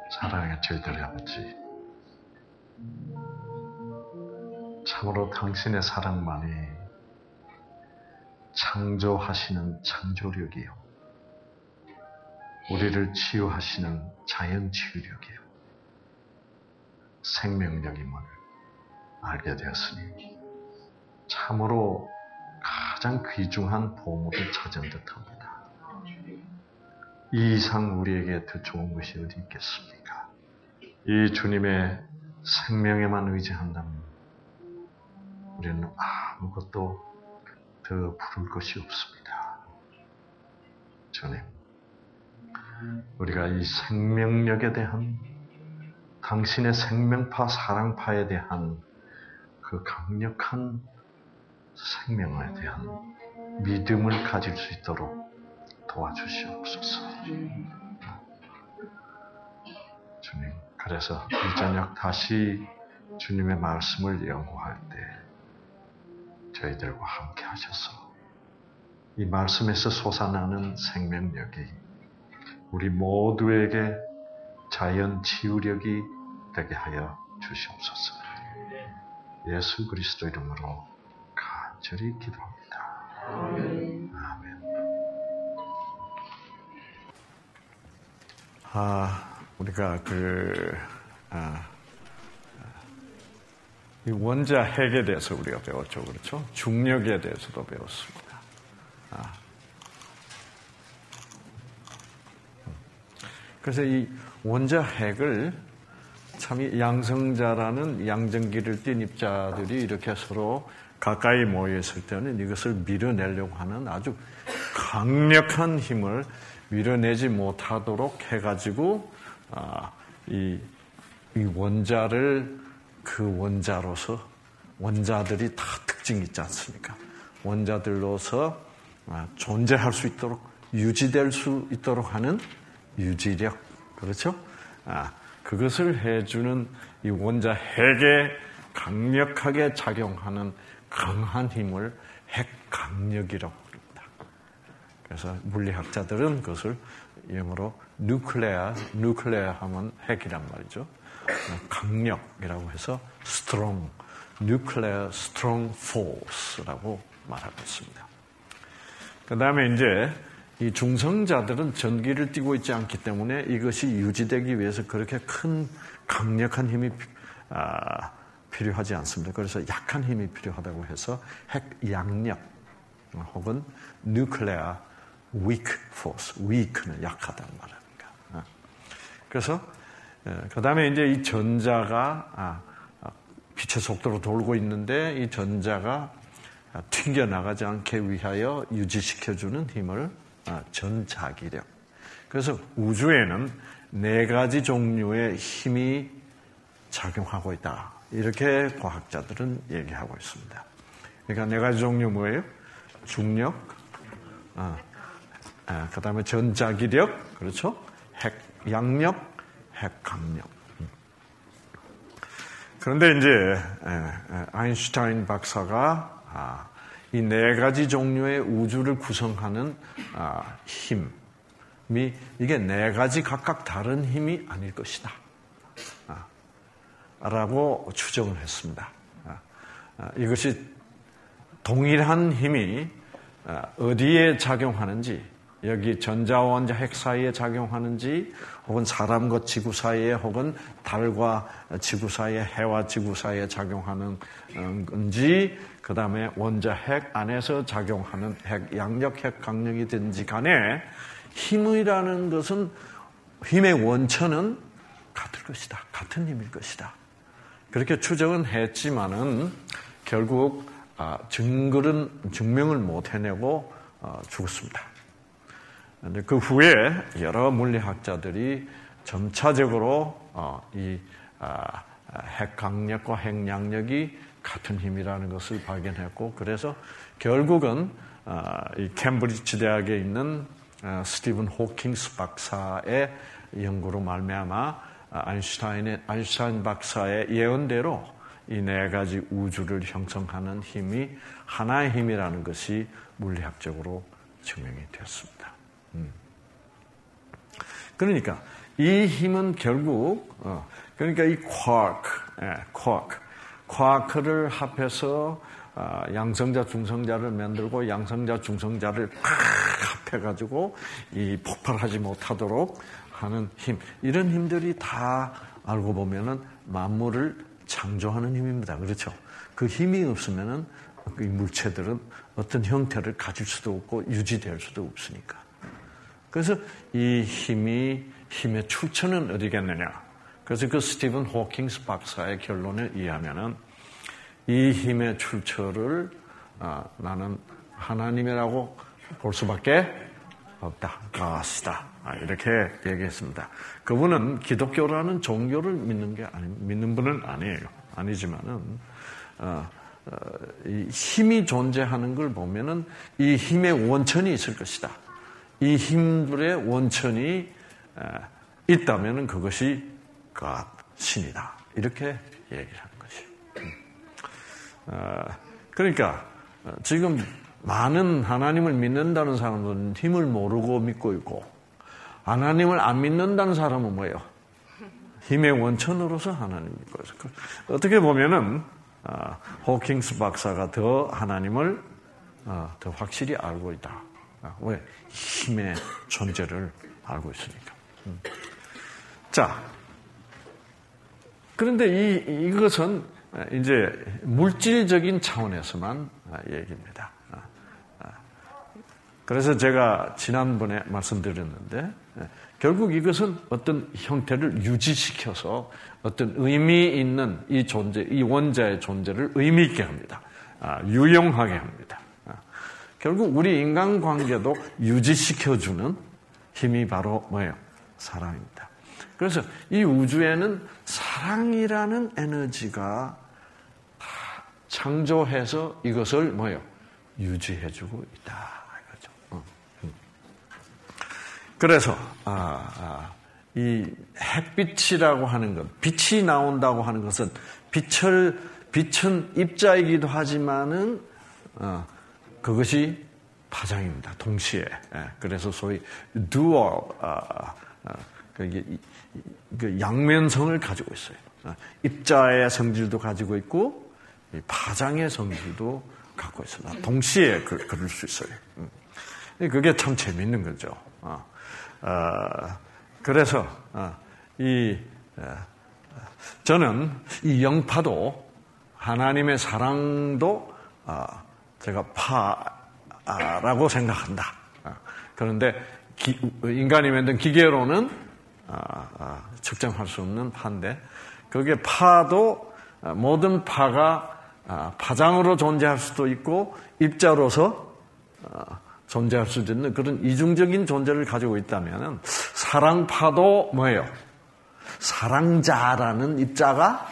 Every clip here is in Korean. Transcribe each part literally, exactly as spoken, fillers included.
사랑의 저희들의 아버지, 참으로 당신의 사랑만이 창조하시는 창조력이요, 우리를 치유하시는 자연치유력이요, 생명력임을 알게 되었으니 참으로 가장 귀중한 보물을 찾은 듯합니다. 이 이상 우리에게 더 좋은 것이 어디 있겠습니까? 이 주님의 생명에만 의지한다면 우리는 아무것도 더 부를 것이 없습니다. 주님, 우리가 이 생명력에 대한, 당신의 생명파, 사랑파에 대한 그 강력한 생명에 대한 믿음을 가질 수 있도록 도와주시옵소서. 주님, 그래서 이 저녁 다시 주님의 말씀을 연구할 때 저희들과 함께 하셔서 이 말씀에서 솟아나는 생명력이 우리 모두에게 자연 치유력이 되게 하여 주시옵소서. 예수 그리스도 이름으로 간절히 기도합니다. 아멘. 아멘. 아, 우리가 그 아, 이 원자 핵에 대해서 우리가 배웠죠, 그렇죠? 중력에 대해서도 배웠습니다. 아. 그래서 이 원자 핵을 참 이 양성자라는 양전기를 띤 입자들이 이렇게 서로 가까이 모여 있을 때는 이것을 밀어내려고 하는 아주 강력한 힘을 밀어내지 못하도록 해가지고 아, 이, 이 원자를 그 원자로서 원자들이 다 특징이 있지 않습니까? 원자들로서 아, 존재할 수 있도록 유지될 수 있도록 하는 유지력, 그렇죠? 아, 그것을 해주는 이 원자 핵에 강력하게 작용하는 강한 힘을 핵강력이라고 부릅니다. 그래서 물리학자들은 그것을 영어로 누클레아, 누클레아 하면 핵이란 말이죠. 강력이라고 해서 strong, nuclear strong force라고 말하고 있습니다. 그 다음에 이제 이 중성자들은 전기를 띠고 있지 않기 때문에 이것이 유지되기 위해서 그렇게 큰 강력한 힘이 아, 필요하지 않습니다. 그래서 약한 힘이 필요하다고 해서 핵양력 혹은 nuclear weak force, weak는 약하다는 말입니다. 그래서 그 다음에 이제 이 전자가 빛의 속도로 돌고 있는데 이 전자가 튕겨나가지 않게 위하여 유지시켜주는 힘을 전자기력. 그래서 우주에는 네 가지 종류의 힘이 작용하고 있다. 이렇게 과학자들은 얘기하고 있습니다. 그러니까 네 가지 종류 뭐예요? 중력, 아, 아, 그 다음에 전자기력, 그렇죠? 핵양력, 핵강력. 그런데 이제 아인슈타인 박사가 아, 이 네 가지 종류의 우주를 구성하는 아, 힘이 이게 네 가지 각각 다른 힘이 아닐 것이다. 아, 라고 추정을 했습니다. 아, 아, 이것이 동일한 힘이 아, 어디에 작용하는지, 여기 전자원자 핵 사이에 작용하는지, 혹은 사람과 지구 사이에, 혹은 달과 지구 사이에, 해와 지구 사이에 작용하는 건지, 그 다음에 원자 핵 안에서 작용하는 핵 양력, 핵 강력이든지 간에 힘이라는 것은, 힘의 원천은 같을 것이다. 같은 힘일 것이다. 그렇게 추정은 했지만은 결국 증거는, 증명을 못 해내고 죽었습니다. 그런데 그 후에 여러 물리학자들이 점차적으로 이 핵강력과 핵양력이 같은 힘이라는 것을 발견했고, 그래서 결국은 이 캠브리지 대학에 있는 스티븐 호킹스 박사의 연구로 말미암아 아인슈타인의 아인슈타인 박사의 예언대로 이 네 가지 우주를 형성하는 힘이 하나의 힘이라는 것이 물리학적으로 증명이 되었습니다. 음. 그러니까 이 힘은 결국 어, 그러니까 이 쿼크, 예, 쿼크, 쿼크를 합해서 어, 양성자, 중성자를 만들고 양성자, 중성자를 팍 합해가지고 이 폭발하지 못하도록 하는 힘. 이런 힘들이 다 알고 보면은 만물을 창조하는 힘입니다. 그렇죠? 그 힘이 없으면은 이 물체들은 어떤 형태를 가질 수도 없고 유지될 수도 없으니까. 그래서 이 힘이 힘의 출처는 어디겠느냐? 그래서 그 스티븐 호킹스 박사의 결론에 의하면은 이 힘의 출처를 아, 나는 하나님이라고 볼 수밖에 없다. 것이다. 아, 이렇게 얘기했습니다. 그분은 기독교라는 종교를 믿는 게 아니, 믿는 분은 아니에요. 아니지만은 어, 어, 이 힘이 존재하는 걸 보면은 이 힘의 원천이 있을 것이다. 이 힘들의 원천이 에, 있다면은 그것이 God, 신이다. 이렇게 얘기를 하는 것이에요. 어, 그러니까 지금 많은 하나님을 믿는다는 사람들은 힘을 모르고 믿고 있고 하나님을 안 믿는다는 사람은 뭐예요? 힘의 원천으로서 하나님 믿고 있어요. 어떻게 보면은 어, 호킹스 박사가 더 하나님을 어, 더 확실히 알고 있다. 어, 왜? 힘의 존재를 알고 있으니까. 음. 자, 그런데 이, 이것은 이제 물질적인 차원에서만 얘기입니다. 그래서 제가 지난번에 말씀드렸는데 결국 이것은 어떤 형태를 유지시켜서 어떤 의미 있는 이 존재, 이 원자의 존재를 의미 있게 합니다. 유용하게 합니다. 결국 우리 인간관계도 유지시켜주는 힘이 바로 뭐예요? 사랑입니다. 그래서 이 우주에는 사랑이라는 에너지가 창조해서 이것을 뭐예요? 유지해주고 있다. 이거죠. 어. 그래서 아, 아, 이 햇빛이라고 하는 것, 빛이 나온다고 하는 것은 빛을 빛은 입자이기도 하지만은 어, 그것이 파장입니다. 동시에. 예, 그래서 소위 dual 아, 아, 그, 그 양면성을 가지고 있어요. 어, 입자의 성질도 가지고 있고 파장의 성질도 갖고 있습니다. 동시에 그, 그럴 수 있어요. 음. 그게 참 재미있는 거죠. 어, 어, 그래서 어, 이 어, 저는 이 영파도 하나님의 사랑도 어, 제가 파라고 생각한다. 어, 그런데 기, 인간이 만든 기계로는 어, 어, 측정할 수 없는 파인데 그게 파도 어, 모든 파가 어, 파장으로 존재할 수도 있고 입자로서 어, 존재할 수도 있는 그런 이중적인 존재를 가지고 있다면 사랑파도 뭐예요? 사랑자라는 입자가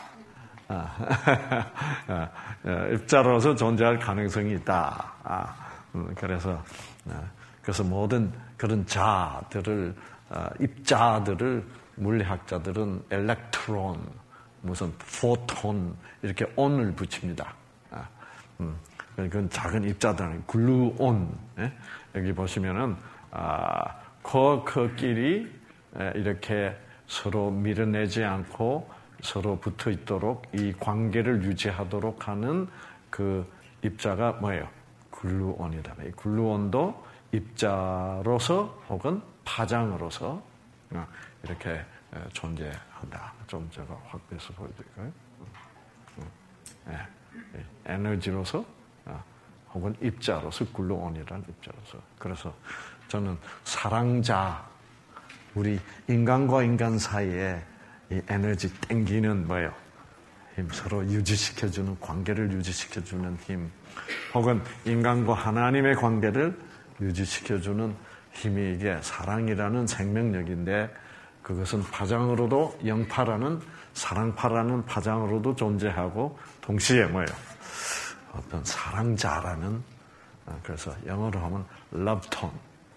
어, 입자로서 존재할 가능성이 있다. 아, 음, 그래서 어, 그래서 모든 그런 자들을 어, 입자들을 물리학자들은 엘렉트론, 무슨 포톤 이렇게 온을 붙입니다. 아, 음, 그건 작은 입자들, 글루온. 예? 여기 보시면은 아, 쿼크끼리 이렇게 서로 밀어내지 않고 서로 붙어 있도록 이 관계를 유지하도록 하는 그 입자가 뭐예요? 글루온이다. 이 글루온도 입자로서 혹은 파장으로서 이렇게 존재한다. 좀 제가 확대해서 보여드릴까요? 네. 에너지로서 혹은 입자로서 글루온이라는 입자로서. 그래서 저는 사랑자, 우리 인간과 인간 사이에 이 에너지 땡기는 뭐예요? 힘, 서로 유지시켜주는, 관계를 유지시켜주는 힘, 혹은 인간과 하나님의 관계를 유지시켜주는 힘이 이게 사랑이라는 생명력인데 그것은 파장으로도 영파라는 사랑파라는 파장으로도 존재하고 동시에 뭐예요? 어떤 사랑자라는, 그래서 영어로 하면 love tone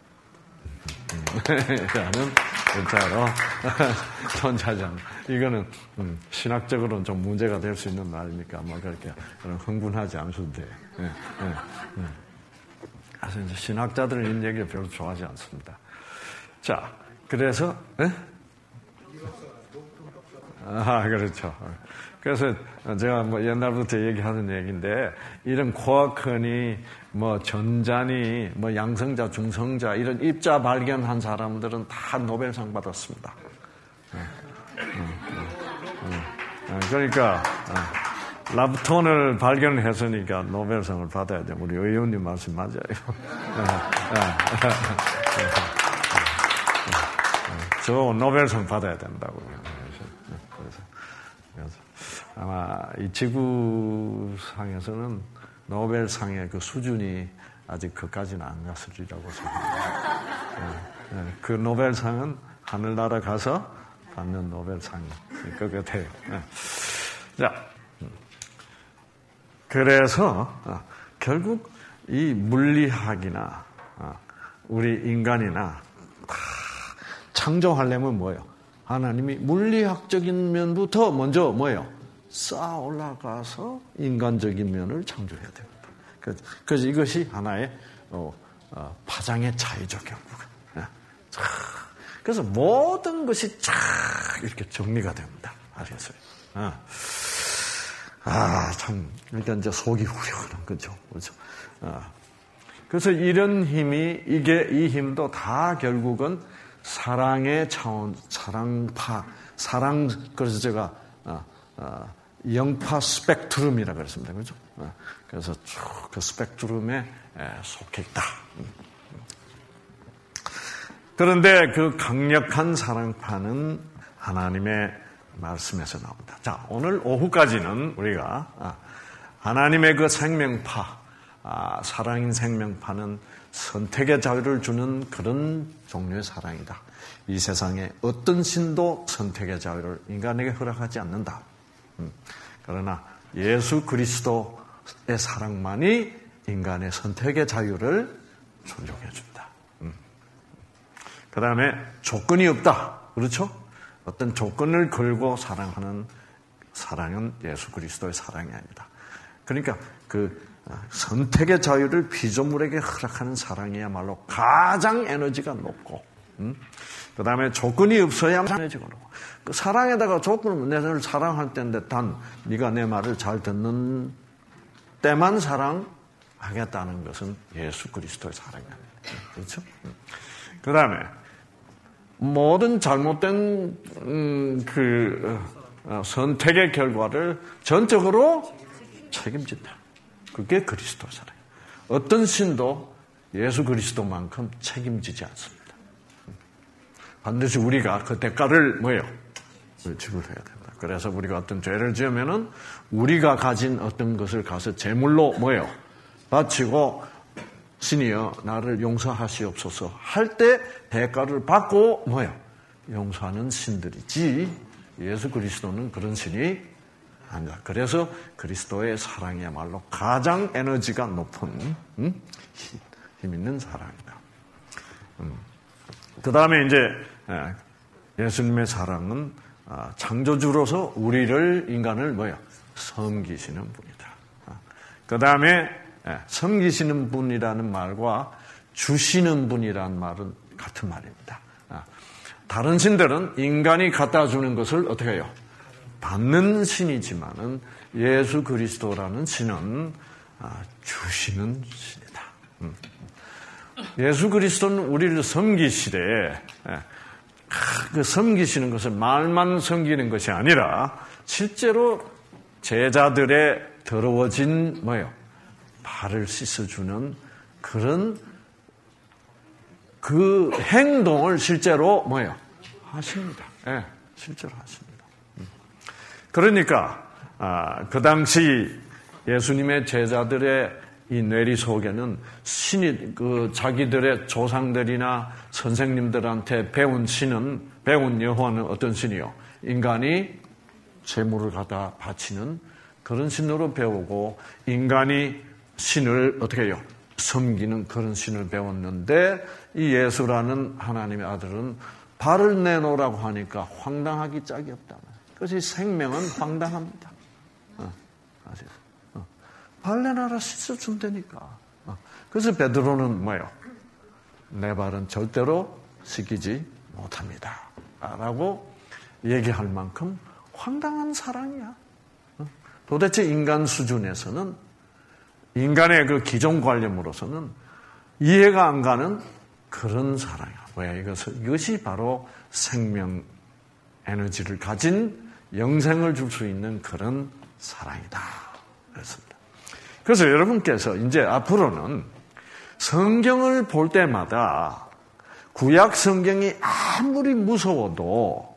라는 글자로 존재하지. 이거는 음, 신학적으로는 좀 문제가 될 수 있는 말이니까 뭐 그렇게 흥분하지 않으셔도 돼요. 예, 예, 예. 그래서 이제 신학자들은 이 얘기를 별로 좋아하지 않습니다. 자, 그래서 예? 아, 그렇죠. 그래서 제가 뭐 옛날부터 얘기하는 얘기인데, 이런 쿼커니, 뭐 전자니, 뭐 양성자, 중성자, 이런 입자 발견한 사람들은 다 노벨상 받았습니다. 그러니까, 랍톤을 발견했으니까 노벨상을 받아야 돼. 우리 의원님 말씀 맞아요. 저 노벨상 받아야 된다고. 그래서, 그래서 아마 이 지구상에서는 노벨상의 그 수준이 아직 그까지는 안 갔으리라고 생각합니다. 그 노벨상은 하늘나라 가서 받는 노벨상일 것 같아요. 자, 그래서 결국 이 물리학이나 우리 인간이나 다 창조하려면 뭐예요? 하나님이 물리학적인 면부터 먼저 뭐예요? 쌓아 올라가서 인간적인 면을 창조해야 됩니다. 그래서 이것이 하나의 어, 어, 파장의 차이죠, 결국은. 그래서 모든 것이 쫙 이렇게 정리가 됩니다. 알겠어요? 아, 참, 일단 이제 속이 후련한 거죠. 그렇죠? 아, 그래서 이런 힘이, 이게, 이 힘도 다 결국은 사랑의 차원, 사랑파, 사랑, 그래서 제가, 아, 아, 영파 스펙트럼이라고 그랬습니다. 그렇죠? 아, 그래서 쭉 그 스펙트럼에 속해 있다. 그런데 그 강력한 사랑파는 하나님의 말씀에서 나옵니다. 자, 오늘 오후까지는 우리가 하나님의 그 생명파, 사랑인 생명파는 선택의 자유를 주는 그런 종류의 사랑이다. 이 세상에 어떤 신도 선택의 자유를 인간에게 허락하지 않는다. 그러나 예수 그리스도의 사랑만이 인간의 선택의 자유를 존중해 줍니다. 그 다음에 조건이 없다. 그렇죠? 어떤 조건을 걸고 사랑하는 사랑은 예수 그리스도의 사랑이 아니다. 그러니까 그 선택의 자유를 피조물에게 허락하는 사랑이야말로 가장 에너지가 높고, 음? 그 다음에 조건이 없어야만 에너지가 높고, 그 사랑에다가 조건은 내가 사랑할 때인데 단 네가 내 말을 잘 듣는 때만 사랑하겠다는 것은 예수 그리스도의 사랑이 아닙니다. 그렇죠? 음. 그 다음에 모든 잘못된 음, 그 어, 선택의 결과를 전적으로 책임진다. 그게 그리스도의 사랑이에요. 어떤 신도 예수 그리스도만큼 책임지지 않습니다. 반드시 우리가 그 대가를 뭐예요? 지불해야 된다. 그래서 우리가 어떤 죄를 지으면은 우리가 가진 어떤 것을 가서 제물로 뭐예요? 바치고 신이여 나를 용서하시옵소서 할 때 대가를 받고 뭐예요? 용서하는 신들이지 예수 그리스도는 그런 신이 아니다. 그래서 그리스도의 사랑이야말로 가장 에너지가 높은 음? 힘 있는 사랑이다. 음. 그 다음에 이제 예수님의 사랑은 창조주로서 우리를 인간을 뭐예요? 섬기시는 분이다. 그 다음에 섬기시는 분이라는 말과 주시는 분이라는 말은 같은 말입니다. 다른 신들은 인간이 갖다 주는 것을 어떻게 해요? 받는 신이지만은 예수 그리스도라는 신은 주시는 신이다. 예수 그리스도는 우리를 섬기시되 그 섬기시는 것을 말만 섬기는 것이 아니라 실제로 제자들의 더러워진 뭐예요? 발을 씻어주는 그런 그 행동을 실제로 뭐예요? 하십니다. 예, 네, 실제로 하십니다. 그러니까 아, 그 당시 예수님의 제자들의 이 뇌리 속에는 신이 그 자기들의 조상들이나 선생님들한테 배운 신은 배운 여호와는 어떤 신이요? 인간이 재물을 갖다 바치는 그런 신으로 배우고 인간이 신을 어떻게 해요? 섬기는 그런 신을 배웠는데 이 예수라는 하나님의 아들은 발을 내놓으라고 하니까 황당하기 짝이 없다. 그래서 생명은 황당합니다. 어, 아세요? 어. 발 내놔라 씻어준다니까. 어. 그래서 베드로는 뭐예요? 내 발은 절대로 씻기지 못합니다. 라고 얘기할 만큼 황당한 사랑이야. 도대체 인간 수준에서는, 인간의 그 기존관념으로서는 이해가 안 가는 그런 사랑이야. 왜? 이것을, 이것이 바로 생명 에너지를 가진 영생을 줄 수 있는 그런 사랑이다. 그렇습니다. 그래서 여러분께서 이제 앞으로는 성경을 볼 때마다 구약 성경이 아무리 무서워도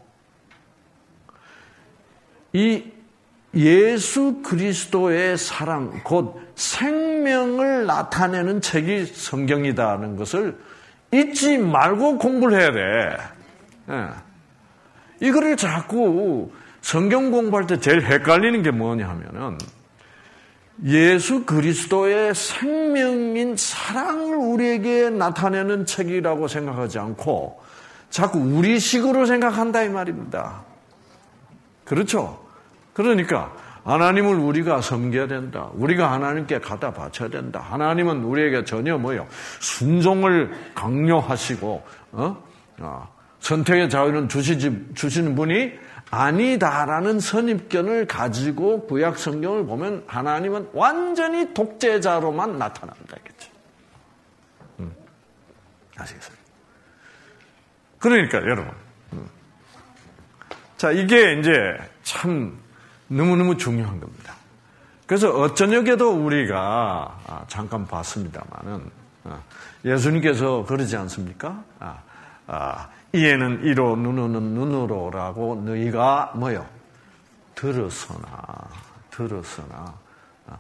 이 예수 그리스도의 사랑, 곧 생명을 나타내는 책이 성경이다는 것을 잊지 말고 공부를 해야 돼. 예. 이거를 자꾸 성경 공부할 때 제일 헷갈리는 게 뭐냐 하면은 예수 그리스도의 생명인 사랑을 우리에게 나타내는 책이라고 생각하지 않고 자꾸 우리식으로 생각한다 이 말입니다. 그렇죠? 그러니까 하나님을 우리가 섬겨야 된다. 우리가 하나님께 갖다 바쳐야 된다. 하나님은 우리에게 전혀 뭐요? 순종을 강요하시고 어? 어, 선택의 자유는 주시지, 주시는 분이 아니다라는 선입견을 가지고 구약 성경을 보면 하나님은 완전히 독재자로만 나타난다 이겠죠. 음. 아시겠어요? 그러니까 여러분, 음. 자 이게 이제 참 너무너무 중요한 겁니다. 그래서 어쩌녁에도 우리가 아, 잠깐 봤습니다만은 아, 예수님께서 그러지 않습니까? 아, 아, 이에는 이로 눈으로는 눈으로라고 너희가 뭐요? 들었으나 들었으나 아,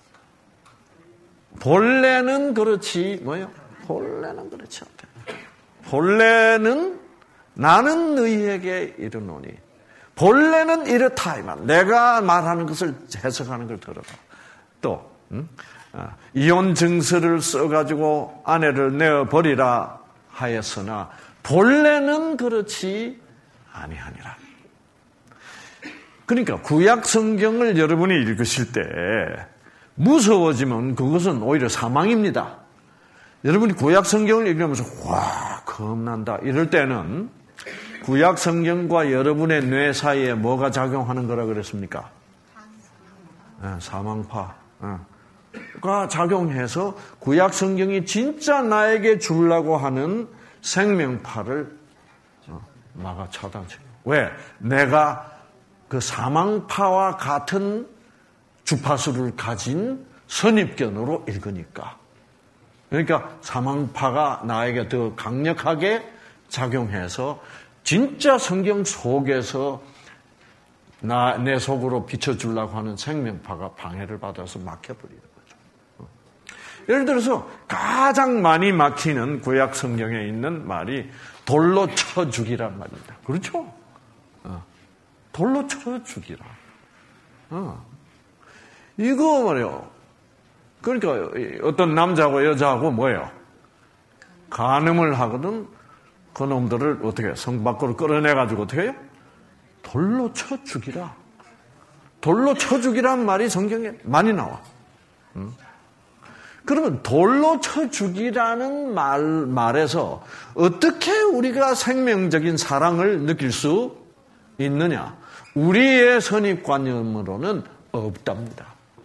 본래는 그렇지 뭐요? 본래는 그렇지 않다. 본래는 나는 너희에게 이르노니 본래는 이렇다 이만. 내가 말하는 것을 해석하는 걸 들어봐. 또 음? 아, 이혼 증서를 써가지고 아내를 내어버리라 하였으나 본래는 그렇지 아니하니라. 그러니까 구약 성경을 여러분이 읽으실 때 무서워지면 그것은 오히려 사망입니다. 여러분이 구약 성경을 읽으면서 와 겁난다 이럴 때는 구약 성경과 여러분의 뇌 사이에 뭐가 작용하는 거라 그랬습니까? 네, 사망파가 작용해서 구약 성경이 진짜 나에게 주려고 하는 생명파를 막아 차단해요. 왜? 내가 그 사망파와 같은 주파수를 가진 선입견으로 읽으니까. 그러니까 사망파가 나에게 더 강력하게 작용해서 진짜 성경 속에서 나, 내 속으로 비춰주려고 하는 생명파가 방해를 받아서 막혀버리는 거죠. 예를 들어서 가장 많이 막히는 구약 성경에 있는 말이 돌로 쳐 죽이란 말입니다. 그렇죠? 어. 돌로 쳐 죽이라. 어. 이거 말이에요. 그러니까 어떤 남자하고 여자하고 뭐예요? 간음을 하거든. 그 놈들을 어떻게 해요? 성 밖으로 끌어내가지고 어떻게 해요? 돌로 쳐 죽이라. 돌로 쳐 죽이란 말이 성경에 많이 나와. 응? 그러면 돌로 쳐 죽이라는 말, 말에서 어떻게 우리가 생명적인 사랑을 느낄 수 있느냐? 우리의 선입관념으로는 없답니다.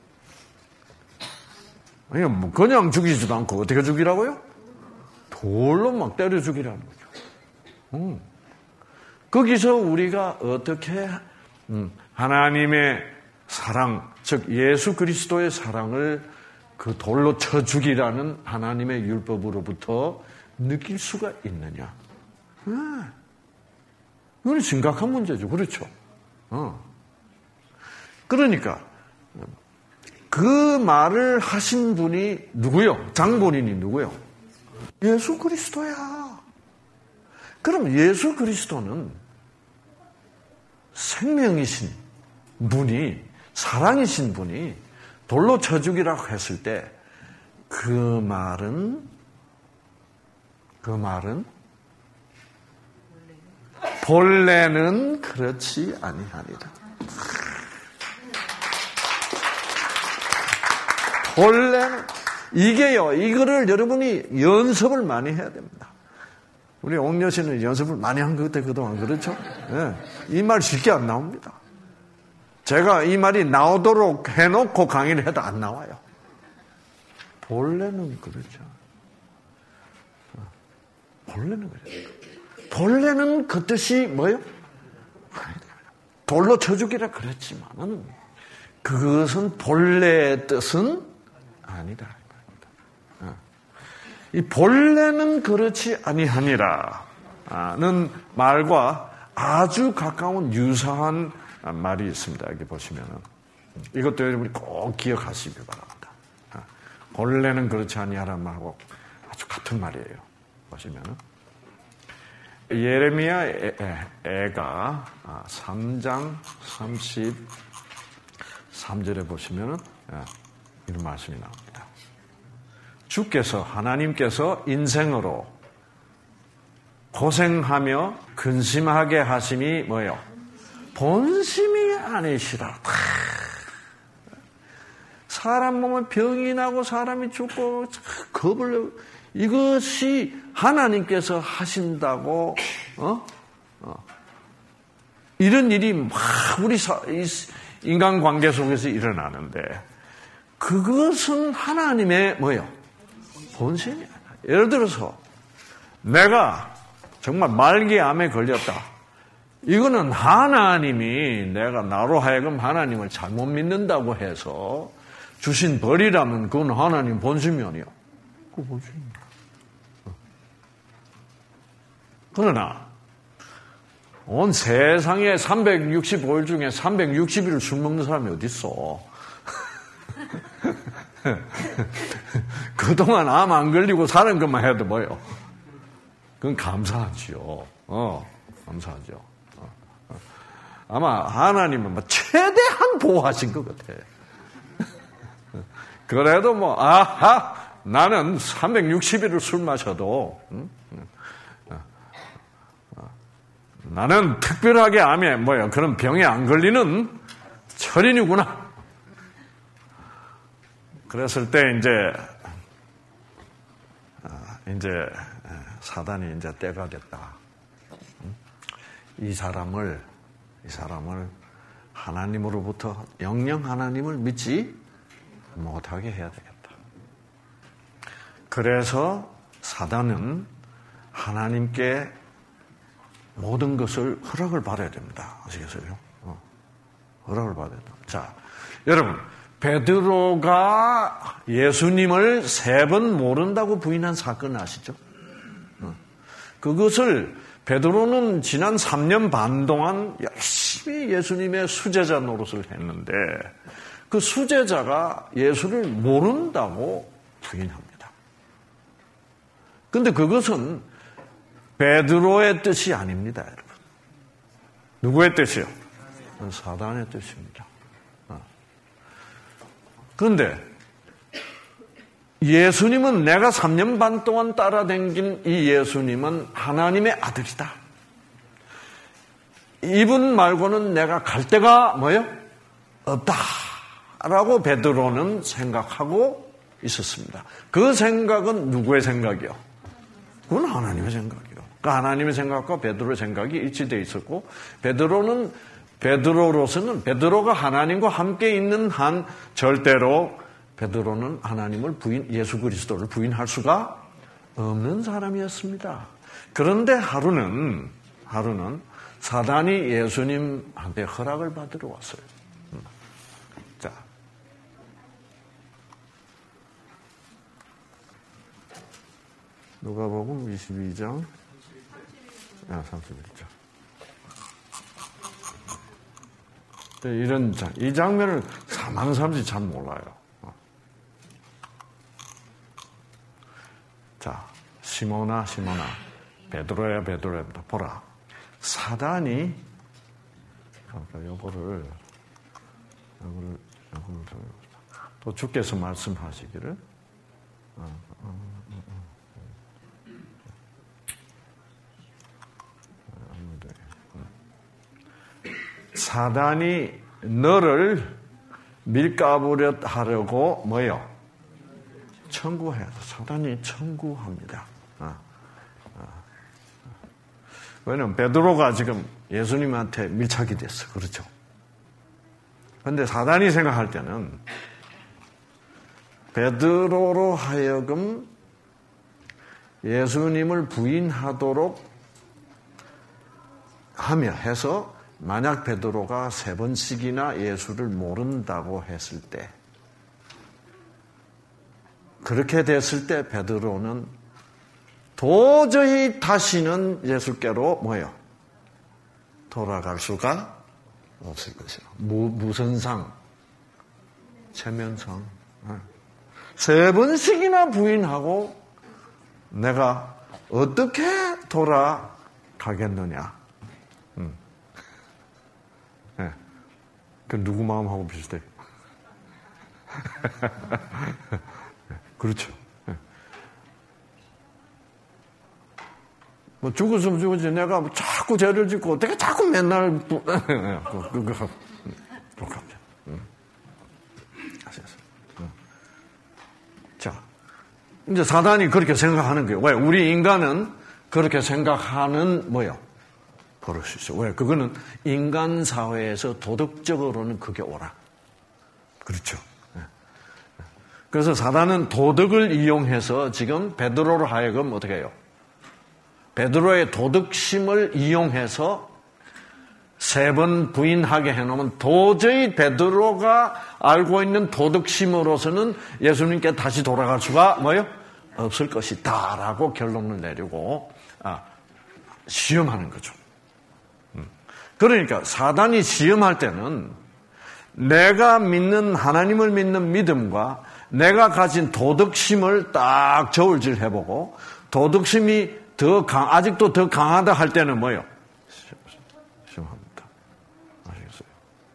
그냥, 그냥 죽이지도 않고 어떻게 죽이라고요? 돌로 막 때려 죽이라는 거죠. 음. 거기서 우리가 어떻게 음, 하나님의 사랑, 즉 예수 그리스도의 사랑을 그 돌로 쳐 죽이라는 하나님의 율법으로부터 느낄 수가 있느냐? 아, 이건 심각한 문제죠. 그렇죠? 어. 그러니까 그 말을 하신 분이 누구요? 장본인이 누구요? 예수 그리스도야. 그럼 예수 그리스도는 생명이신 분이, 사랑이신 분이 돌로 쳐 죽이라고 했을 때 그 말은 그 말은 본래는 그렇지 아니하니라. 본래는 이게요. 이거를 여러분이 연습을 많이 해야 됩니다. 우리 옥녀 씨는 연습을 많이 한 것 같아, 그동안. 그렇죠? 네. 이 말 쉽게 안 나옵니다. 제가 이 말이 나오도록 해놓고 강의를 해도 안 나와요. 본래는 그렇죠. 본래는 그래요. 본래는 그 뜻이 뭐예요? 돌로 쳐 죽이라 그랬지만은 그것은 본래의 뜻은 아니다. 이 본래는 그렇지 아니하니라는 말과 아주 가까운 유사한 말이 있습니다. 여기 보시면은 이것도 여러분이 꼭 기억하시기 바랍니다. 본래는 그렇지 아니하라는 말하고 아주 같은 말이에요. 보시면은 예레미야 애가 삼 장 삼십삼 절에 보시면은 이런 말씀이 나옵니다. 주께서 하나님께서 인생으로 고생하며 근심하게 하심이 뭐예요? 본심이 아니시라. 사람 보면 병이 나고 사람이 죽고 겁을 이것이 하나님께서 하신다고 어? 어. 이런 일이 막 우리 인간관계 속에서 일어나는데 그것은 하나님의 뭐예요? 본심이야. 예를 들어서 내가 정말 말기암에 걸렸다. 이거는 하나님이 내가 나로 하여금 하나님을 잘못 믿는다고 해서 주신 벌이라면 그건 하나님 본심이 아니야. 그 본심이야. 그러나 온 세상에 삼백육십오 일 중에 삼백육십 일을 술 먹는 사람이 어디 있어? 그동안 암 안 걸리고 사는 것만 해도 뭐예요? 그건 감사하지요. 어, 감사하죠. 어, 어. 아마 하나님은 뭐 최대한 보호하신 것 같아. 그래도 뭐 아하 나는 삼백육십 일을 술 마셔도 응? 어, 어. 나는 특별하게 암에 뭐야 그런 병에 안 걸리는 철인이구나. 그랬을 때 이제 이제 사단이 이제 때가 됐다. 이 사람을 이 사람을 하나님으로부터 영영 하나님을 믿지 못하게 해야 되겠다. 그래서 사단은 하나님께 모든 것을 허락을 받아야 됩니다. 아시겠어요? 어. 허락을 받아야 됩니다. 자, 여러분. 베드로가 예수님을 세 번 모른다고 부인한 사건 아시죠? 그것을 베드로는 지난 삼 년 반 동안 열심히 예수님의 수제자 노릇을 했는데 그 수제자가 예수를 모른다고 부인합니다. 그런데 그것은 베드로의 뜻이 아닙니다, 여러분. 누구의 뜻이요? 사단의 뜻입니다. 그런데 예수님은 내가 삼 년 반 동안 따라다닌 이 예수님은 하나님의 아들이다. 이분 말고는 내가 갈 데가 뭐예요? 없다라고 베드로는 생각하고 있었습니다. 그 생각은 누구의 생각이요? 그건 하나님의 생각이요. 그 하나님의 생각과 베드로의 생각이 일치되어 있었고 베드로는 베드로로서는 베드로가 하나님과 함께 있는 한 절대로 베드로는 하나님을 부인, 예수 그리스도를 부인할 수가 없는 사람이었습니다. 그런데 하루는 하루는 사단이 예수님한테 허락을 받으러 왔어요. 자, 누가복음 이십이 장, 아, 삼십일 장. 이런 장, 이 장면을 많은 사람들이 잘 몰라요. 자, 시몬아, 시몬아, 베드로야, 베드로야, 보라. 사단이, 그러니까 요거를, 요거를, 요거를, 또 주께서 말씀하시기를, 어, 어, 어, 어. 사단이 너를 밀가부려 하려고 뭐요? 청구해야 돼. 사단이 청구합니다. 어, 어. 왜냐면 베드로가 지금 예수님한테 밀착이 됐어. 그렇죠? 그런데 사단이 생각할 때는 베드로로 하여금 예수님을 부인하도록 하며 해서 만약 베드로가 세 번씩이나 예수를 모른다고 했을 때 그렇게 됐을 때 베드로는 도저히 다시는 예수께로 뭐예요? 돌아갈 수가 없을 것이요. 무, 무슨 상? 체면상. 세 번씩이나 부인하고 내가 어떻게 돌아가겠느냐. 음. 네. 그 누구 마음하고 비슷해요? 그렇죠. 뭐 죽었으면 죽었지. 내가 뭐 자꾸 죄를 짓고 어떻게 자꾸 맨날 그거 그거 똑같죠. 자, 이제 사단이 그렇게 생각하는 거예요. 왜? 우리 인간은 그렇게 생각하는 뭐요? 버릇이 있어요. 왜? 그거는 인간 사회에서 도덕적으로는 그게 옳아. 그렇죠. 그래서 사단은 도덕을 이용해서 지금 베드로로 하여금 어떻게 해요? 베드로의 도덕심을 이용해서 세 번 부인하게 해놓으면 도저히 베드로가 알고 있는 도덕심으로서는 예수님께 다시 돌아갈 수가 뭐요? 없을 것이다 라고 결론을 내리고 아, 시험하는 거죠. 그러니까 사단이 시험할 때는 내가 믿는 하나님을 믿는 믿음과 내가 가진 도덕심을 딱 저울질 해보고 도덕심이 더 강, 아직도 더 강하다 할 때는 뭐예요? 시험합니다. 아시겠어요?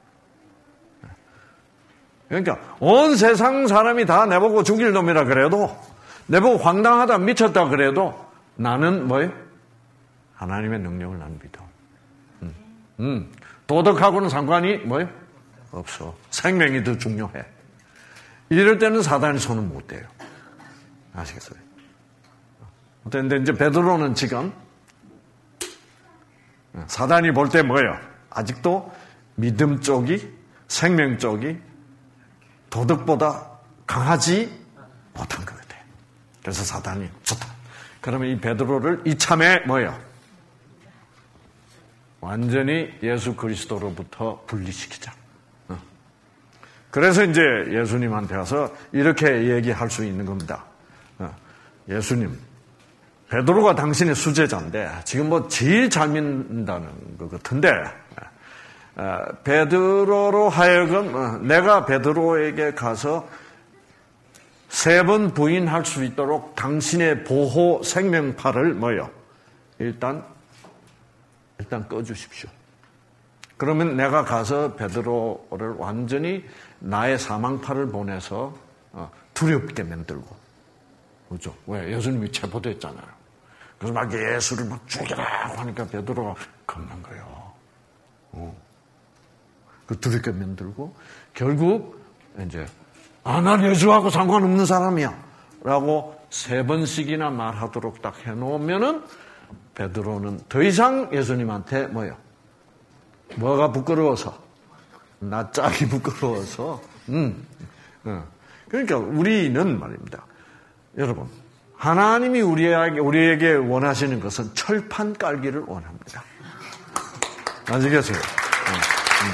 그러니까 온 세상 사람이 다 내보고 죽일 놈이라 그래도 내보고 황당하다 미쳤다 그래도 나는 뭐예요? 하나님의 능력을 난 믿어. 음. 음. 도덕하고는 상관이 뭐예요? 없어. 생명이 더 중요해. 이럴 때는 사단이 손을 못 대요. 아시겠어요? 근데 이제 베드로는 지금 사단이 볼 때 뭐예요? 아직도 믿음 쪽이, 생명 쪽이 도덕보다 강하지 못한 것 같아요. 그래서 사단이 좋다. 그러면 이 베드로를 이참에 뭐예요? 완전히 예수 그리스도로부터 분리시키자. 그래서 이제 예수님한테 와서 이렇게 얘기할 수 있는 겁니다. 예수님, 베드로가 당신의 수제자인데 지금 뭐 제일 잘 믿는다는 것 같은데 베드로로 하여금 내가 베드로에게 가서 세 번 부인할 수 있도록 당신의 보호 생명파를 뭐요? 일단 일단 꺼주십시오. 그러면 내가 가서 베드로를 완전히 나의 사망파를 보내서 두렵게 만들고, 그렇죠? 왜? 예수님이 체포됐잖아요. 그래서 막 예수를 막 죽이라고 하니까 베드로가 겁난 거예요. 어. 그 두렵게 만들고 결국 이제 아, 난 예수하고 상관없는 사람이야 라고 세 번씩이나 말하도록 딱 해놓으면은 베드로는 더 이상 예수님한테 뭐요? 뭐가 부끄러워서? 나 짝이 부끄러워서. 음. 어. 그러니까 우리는 말입니다. 여러분, 하나님이 우리에게, 우리에게 원하시는 것은 철판 깔기를 원합니다. 아시겠어요? 음. 음.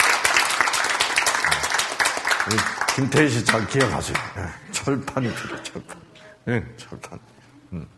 우리 김태희 씨 잘 기억하세요. 네. 철판이 필요해요, 철판. 네, 철판. 음.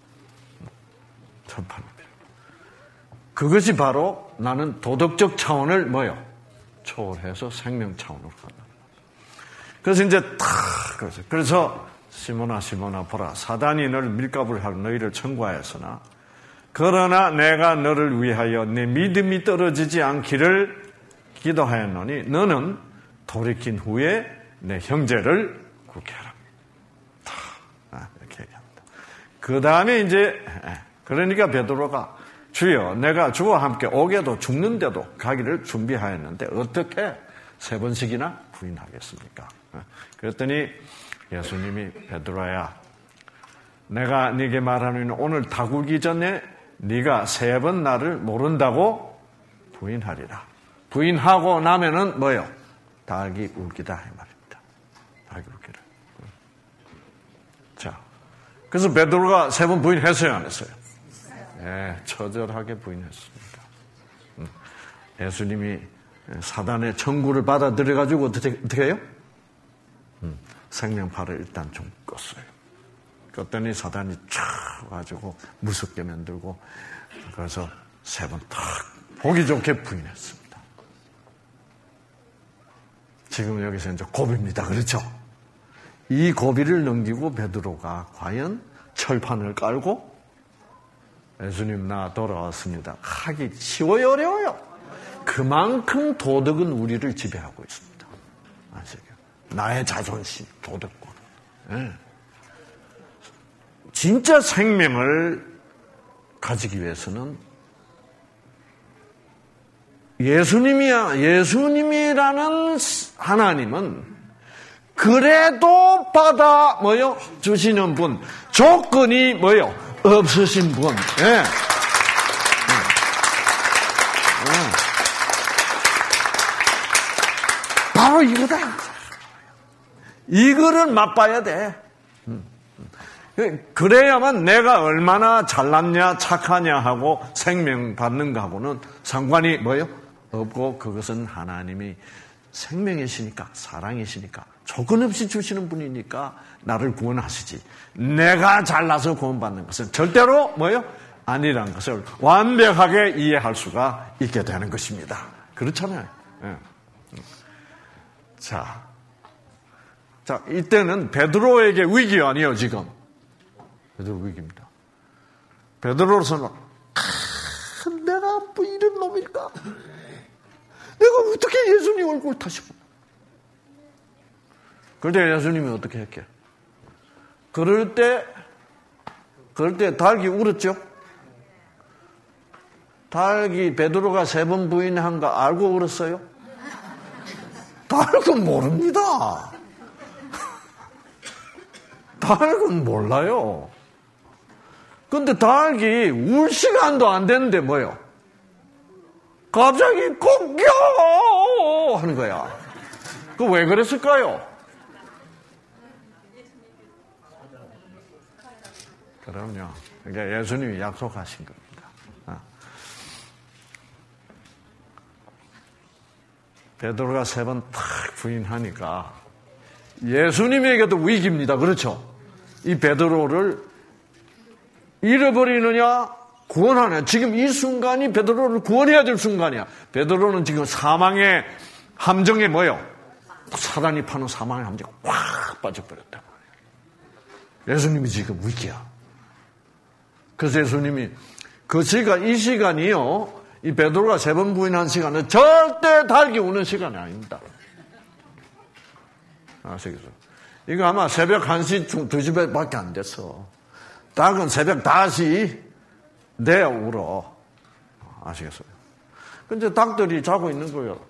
철판이 필요해요. 그것이 바로 나는 도덕적 차원을 뭐요? 초월해서 생명 차원으로 간다. 그래서 이제 탁, 그래서, 그래서 시몬아, 시몬아, 보라. 사단이 너를 밀가부를 하러 너희를 청구하였으나, 그러나 내가 너를 위하여 내 믿음이 떨어지지 않기를 기도하였노니, 너는 돌이킨 후에 내 형제를 구케하라. 아, 이렇게 얘기합니다. 그 다음에 이제, 그러니까 베드로가 주여, 내가 주와 함께 오게도 죽는데도 가기를 준비하였는데, 어떻게 세 번씩이나 부인하겠습니까? 그랬더니 예수님이 베드로야, 내가 네게 말하는 오늘 다구기 전에 네가 세 번 나를 모른다고 부인하리라. 부인하고 나면은 뭐요? 닭이 울기다 이 말입니다. 닭이 울기를. 자, 그래서 베드로가 세 번 부인했어요, 안 했어요? 네, 처절하게 부인했습니다. 예수님이 사단의 청구를 받아들여가지고 어떻게, 어떻게 해요? 음, 생명파를 일단 좀 껐어요. 껐더니 사단이 촥 와가지고 무섭게 만들고, 그래서 세 번 탁 보기 좋게 부인했습니다. 지금 여기서 이제 고비입니다. 그렇죠? 이 고비를 넘기고 베드로가 과연 철판을 깔고 예수님 나 돌아왔습니다. 하기 쉬워요, 어려워요? 그만큼 도덕은 우리를 지배하고 있습니다. 아시죠? 나의 자존심, 도덕권. 네. 진짜 생명을 가지기 위해서는 예수님이야, 예수님이라는 하나님은 그래도 받아 뭐요? 주시는 분, 조건이 뭐요? 없으신 분. 예. 네. 네. 바로 이거다. 이거를 맛봐야 돼. 그래야만 내가 얼마나 잘났냐, 착하냐 하고 생명 받는가 하고는 상관이 뭐예요? 없고, 그것은 하나님이 생명이시니까, 사랑이시니까, 조건 없이 주시는 분이니까 나를 구원하시지. 내가 잘나서 구원받는 것은 절대로 뭐예요? 아니라는 것을 완벽하게 이해할 수가 있게 되는 것입니다. 그렇잖아요. 네. 자, 자, 이때는 베드로에게 위기 아니에요, 지금. 베드로 위기입니다. 베드로로서는, 아, 내가 뭐 이런 놈일까? 내가 어떻게 예수님 얼굴 타시고. 그럴 때 예수님이 어떻게 했게? 그럴 때, 그럴 때 닭이 울었죠? 닭이 베드로가 세 번 부인한 거 알고 울었어요? 닭은 모릅니다. 닭은 몰라요. 근데 닭이 울 시간도 안 됐는데 뭐요? 갑자기 공격! 하는 거야. 그 왜 그랬을까요? 그럼요. 그러니까 예수님이 약속하신 겁니다. 베드로가 세 번 탁 부인하니까 예수님에게도 위기입니다. 그렇죠? 이 베드로를 잃어버리느냐 구원하느냐. 지금 이 순간이 베드로를 구원해야 될 순간이야. 베드로는 지금 사망의 함정에 뭐요? 사단이 파는 사망의 함정에 확 빠져버렸단 말이에요. 예수님이 지금 위기야. 그래서 예수님이 그 시간, 이 시간이요, 이 베드로가 세 번 부인한 시간은 절대 닭이 우는 시간이 아닙니다. 아시겠어요? 이거 아마 새벽 한 시, 두 시밖에 안 됐어. 닭은 새벽 다시 내야 울어. 아시겠어요? 근데 닭들이 자고 있는 거예요.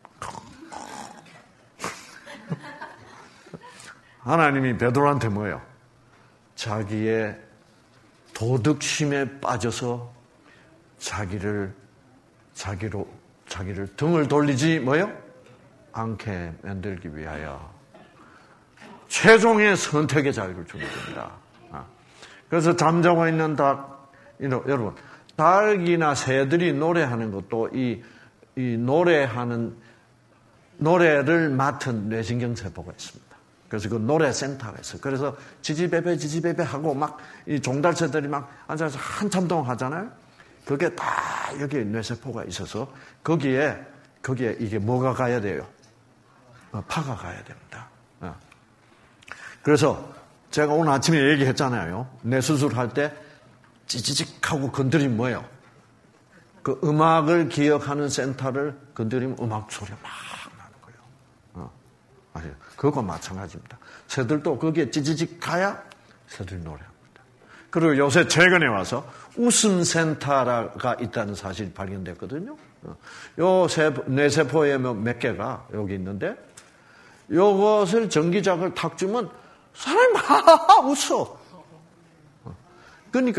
하나님이 베드로한테 뭐예요? 자기의 도덕심에 빠져서 자기를, 자기로, 자기를 등을 돌리지 뭐예요? 않게 만들기 위하여 최종의 선택의 자유를 주는 겁니다. 그래서 잠자고 있는 닭, 여러분, 닭이나 새들이 노래하는 것도 이, 이 노래하는, 노래를 맡은 뇌신경세포가 있습니다. 그래서 그 노래 센터가 있어요. 그래서 지지배배, 지지배배 하고 막 이 종달새들이 막 앉아서 한참 동안 하잖아요. 그게 다 여기에 뇌세포가 있어서 거기에, 거기에 이게 뭐가 가야 돼요? 어, 파가 가야 됩니다. 어. 그래서 제가 오늘 아침에 얘기했잖아요. 뇌 수술할 때 찌찌직하고 건드리면 뭐예요? 그 음악을 기억하는 센터를 건드리면 음악 소리가 막 나는 거예요. 어. 아시죠? 그것과 마찬가지입니다. 새들도 거기에 찌찌직 가야 새들이 노래합니다. 그리고 요새 최근에 와서 웃음 센터가 있다는 사실이 발견됐거든요. 어. 요 세포, 뇌세포에 몇 개가 여기 있는데 요것을 전기작을 탁 주면 사람이 막 웃어. 그러니까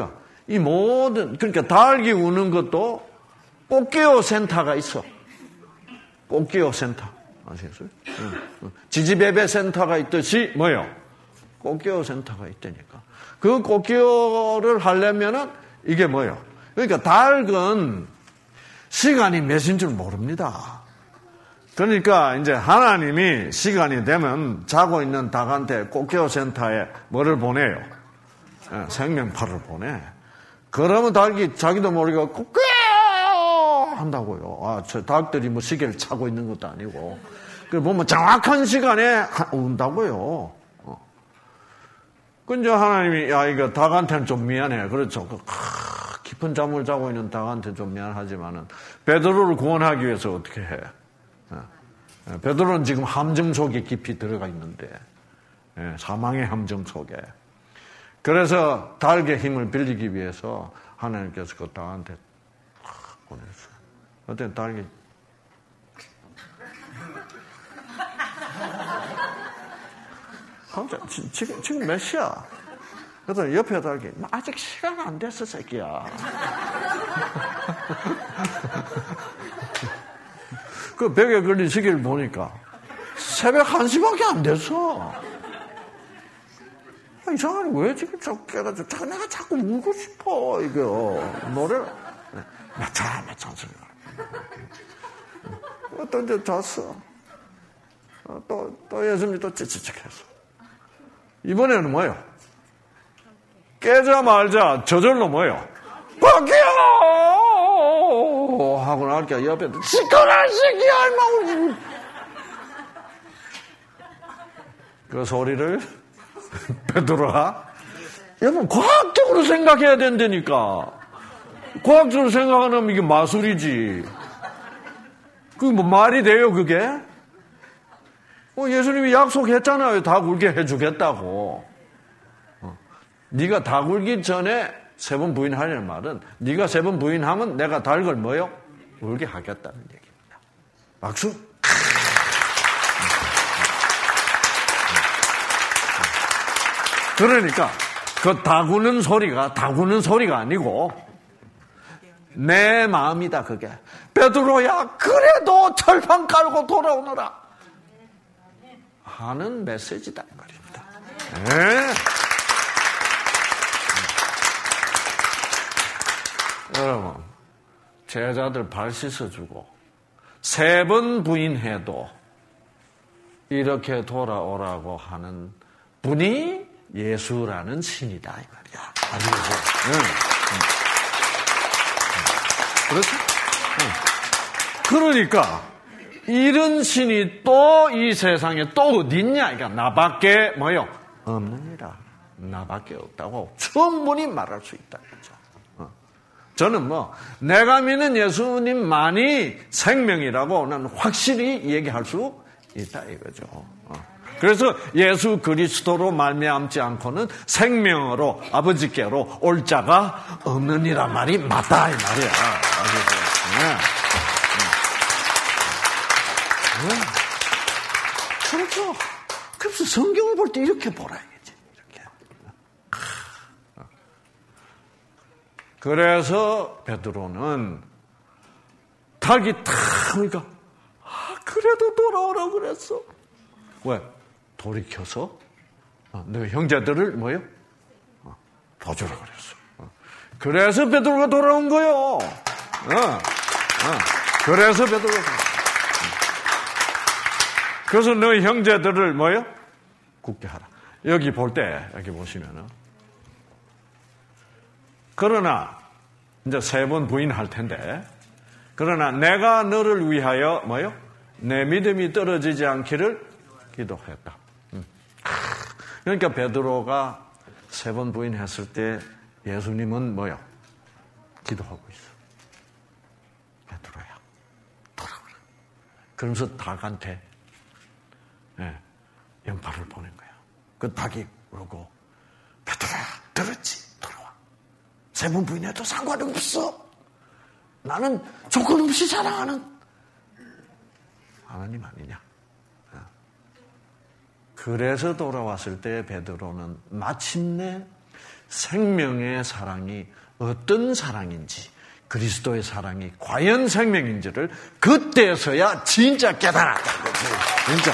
이 모든, 그러니까 닭이 우는 것도 꽃게오 센터가 있어. 꽃게오 센터. 아시겠어요? 지지배배 센터가 있듯이 뭐요? 꽃게오 센터가 있다니까. 그 꽃게오를 하려면은 이게 뭐요? 그러니까 닭은 시간이 몇인 줄 모릅니다. 그러니까 이제 하나님이 시간이 되면 자고 있는 닭한테 꽃게오 센터에 뭐를 보내요? 생명파를 보내. 그러면 닭이 자기도 모르게 꽃게오 한다고요. 아, 저 닭들이 뭐 시계를 차고 있는 것도 아니고. 그 보면 정확한 시간에 운다고요. 근데 하나님이 야 이거 닭한테는 좀 미안해. 그렇죠. 그 깊은 잠을 자고 있는 닭한테 좀 미안하지만은 베드로를 구원하기 위해서 어떻게 해? 베드로는 지금 함정 속에 깊이 들어가 있는데 사망의 함정 속에. 그래서 닭의 힘을 빌리기 위해서 하나님께서 그 닭한테 보냈어요. 어때 닭이 지금, 지금 몇 시야? 그래서 옆에 닭이 아직 시간 안 됐어 새끼야. 그 벽에 걸린 시계를 보니까 새벽 한 시밖에 안 됐어. 이상하니 왜 지금 자꾸 깨가지고 내가 자꾸 울고 싶어 이거 노래를 마차 마차 소리가 또 이제 잤어. 또, 또 예수님이 또 찌찌찌했어. 이번에는 뭐예요? 깨자 말자 저절로 뭐예요? 바뀌어! 하고 나니까 옆에 시끄러워 새끼야 임마. 그 소리를 베드로가 여러분 과학적으로 생각해야 된다니까. 과학적으로 생각하면 이게 마술이지. 그게 뭐 말이 돼요 그게? 어, 예수님이 약속했잖아요. 닭 울게 해주겠다고. 어. 네가 닭 울기 전에 세 번 부인하려는 말은 네가 세 번 부인하면 내가 닭을 뭐요? 울게 하겠다는 얘기입니다. 박수. 그러니까 그 닭 우는 소리가 닭 우는 소리가 아니고 내 마음이다 그게. 베드로야 그래도 철판 깔고 돌아오너라 하는 메시지다 이 말입니다. 네. 여러분 제자들 발 씻어주고 세 번 부인해도 이렇게 돌아오라고 하는 분이 예수라는 신이다 이 말이야. 아시겠어요? 응. 응. 그렇죠? 응. 그러니까 이런 신이 또 이 세상에 또 어디 있냐? 그러니까 나밖에 뭐요? 없느니라. 나밖에 없다고 충분히 말할 수 있다. 그렇죠? 어. 저는 뭐 내가 믿는 예수님만이 생명이라고 난 확실히 얘기할 수 있다 이거죠. 어. 그래서 예수 그리스도로 말미암지 않고는 생명으로 아버지께로 올 자가 없느니란 말이 맞다 이 말이야. 네. 네. 그렇죠. 그래서 성경을 볼 때 이렇게 보라야지. 이렇게. 그래서 베드로는 닭이 탁 오니까 아, 그래도 돌아오라고 그랬어. 왜? 돌이켜서 어, 너 형제들을 뭐요? 어, 더 주라 그랬어. 어. 그래서 베드로가 돌아온 거요. 어, 어. 그래서 베드로가 그래서 너희 형제들을 뭐요? 굳게 하라. 여기 볼 때, 여기 보시면은. 그러나, 이제 세 번 부인할 텐데, 그러나 내가 너를 위하여 뭐요? 내 믿음이 떨어지지 않기를 기도했다. 음. 그러니까 베드로가 세 번 부인했을 때 예수님은 뭐요? 기도하고 있어. 베드로야, 돌아오라. 그러면서 닭한테 네, 연파를 보낸 거야. 그 닭이 그러고 베드로야 들었지? 돌아와. 세 번 부인해도 상관없어. 나는 조건 없이 사랑하는 하나님 아니냐. 그래서 돌아왔을 때 베드로는 마침내 생명의 사랑이 어떤 사랑인지, 그리스도의 사랑이 과연 생명인지를 그때서야 진짜 깨달았다는 거죠. 진짜.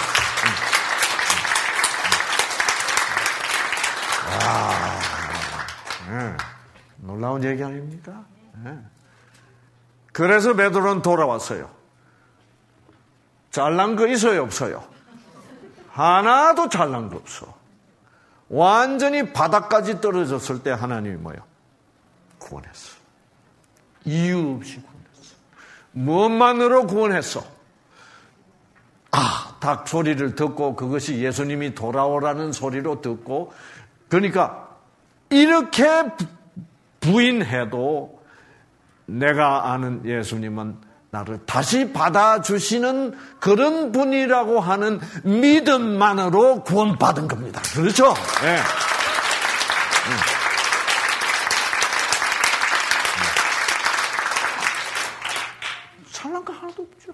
와, 네. 놀라운 얘기 아닙니까? 네. 그래서 베드로는 돌아왔어요. 잘난 거 있어요, 없어요? 하나도 잘난 거 없어. 완전히 바닥까지 떨어졌을 때 하나님이 뭐예요? 구원했어. 이유 없이 구원했어. 무엇만으로 구원했어? 아, 닭 소리를 듣고 그것이 예수님이 돌아오라는 소리로 듣고, 그러니까 이렇게 부인해도 내가 아는 예수님은 나를 다시 받아주시는 그런 분이라고 하는 믿음만으로 구원받은 겁니다. 그렇죠? 네. 잘난 거 하나도 없죠.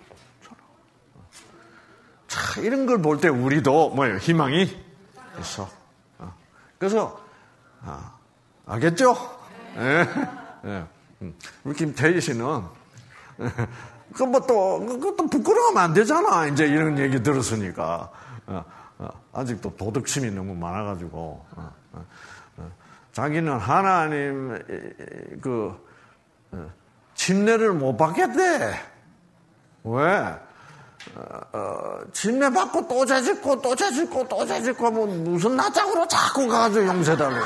자, 이런 걸 볼 때 우리도 뭐예요? 희망이 있어. 그래서 아, 알겠죠? 네. 네. 우리 김태희 씨는 그 뭐 또 그것도 부끄러우면 안 되잖아. 이제 이런 얘기 들었으니까 어, 어, 아직도 도덕심이 너무 많아가지고 어, 어, 어. 자기는 하나님 그 어, 침례를 못 받겠대. 왜? 어, 어, 침례 받고 또 죄짓고 또 죄짓고 또 죄짓고 뭐 무슨 낯짝으로 자꾸 가가지고 용서달라고.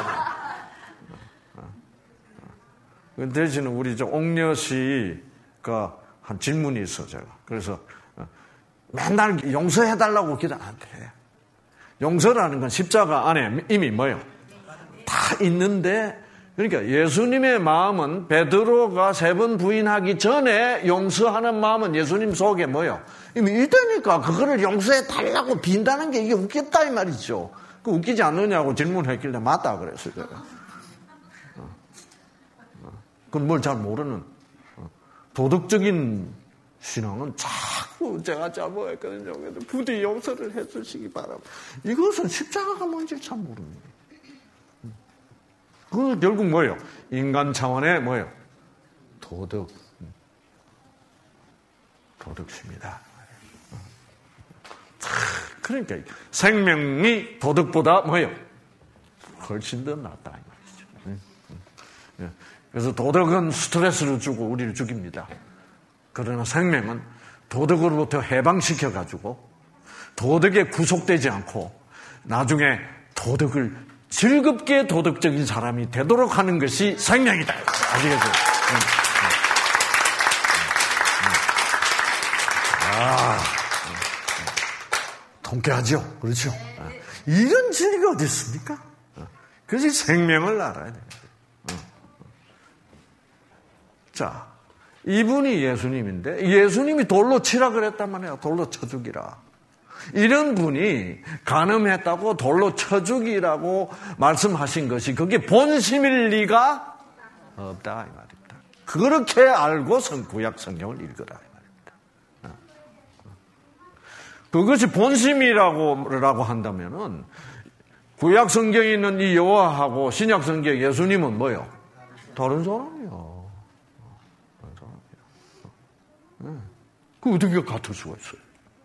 그 대신에 우리 저 옥녀 씨가 한 질문이 있어, 제가. 그래서 맨날 용서해달라고 기도 안 돼. 용서라는 건 십자가 안에 이미 뭐예요? 다 있는데, 그러니까 예수님의 마음은 베드로가 세 번 부인하기 전에 용서하는 마음은 예수님 속에 뭐예요? 이미 있다니까 그거를 용서해달라고 빈다는 게 이게 웃겼다 이 말이죠. 그 웃기지 않느냐고 질문했길래 맞다 그랬어요. 그건 뭘 잘 모르는 도덕적인 신앙은 자꾸 제가 잘못했거든요. 부디 용서를 해주시기 바랍니다. 이것은 십자가가 뭔지 참 모릅니다. 그건 결국 뭐예요? 인간 차원의 뭐예요? 도덕. 도덕심이다. 그러니까 생명이 도덕보다 뭐예요? 훨씬 더 낫다 이 말이죠. 그래서 도덕은 스트레스를 주고 우리를 죽입니다. 그러나 생명은 도덕으로부터 해방시켜가지고 도덕에 구속되지 않고 나중에 도덕을 즐겁게 도덕적인 사람이 되도록 하는 것이 생명이다. 아시겠죠? 아, 통쾌하죠? 그렇죠? 이런 진리가 어디 있습니까? 그것이 생명을 알아야 돼요. 자, 이분이 예수님인데 예수님이 돌로 치라 그랬단 말이에요. 돌로 쳐 죽이라. 이런 분이 간음했다고 돌로 쳐 죽이라고 말씀하신 것이 그게 본심일 리가 없다 이 말입니다. 그렇게 알고선 구약 성경을 읽으라 이 말입니다. 그것이 본심이라고 한다면은 구약 성경에 있는 이 여호와하고 신약 성경 예수님은 뭐요? 다른 사람이요. 그 어떻게 같을 수가 있어요?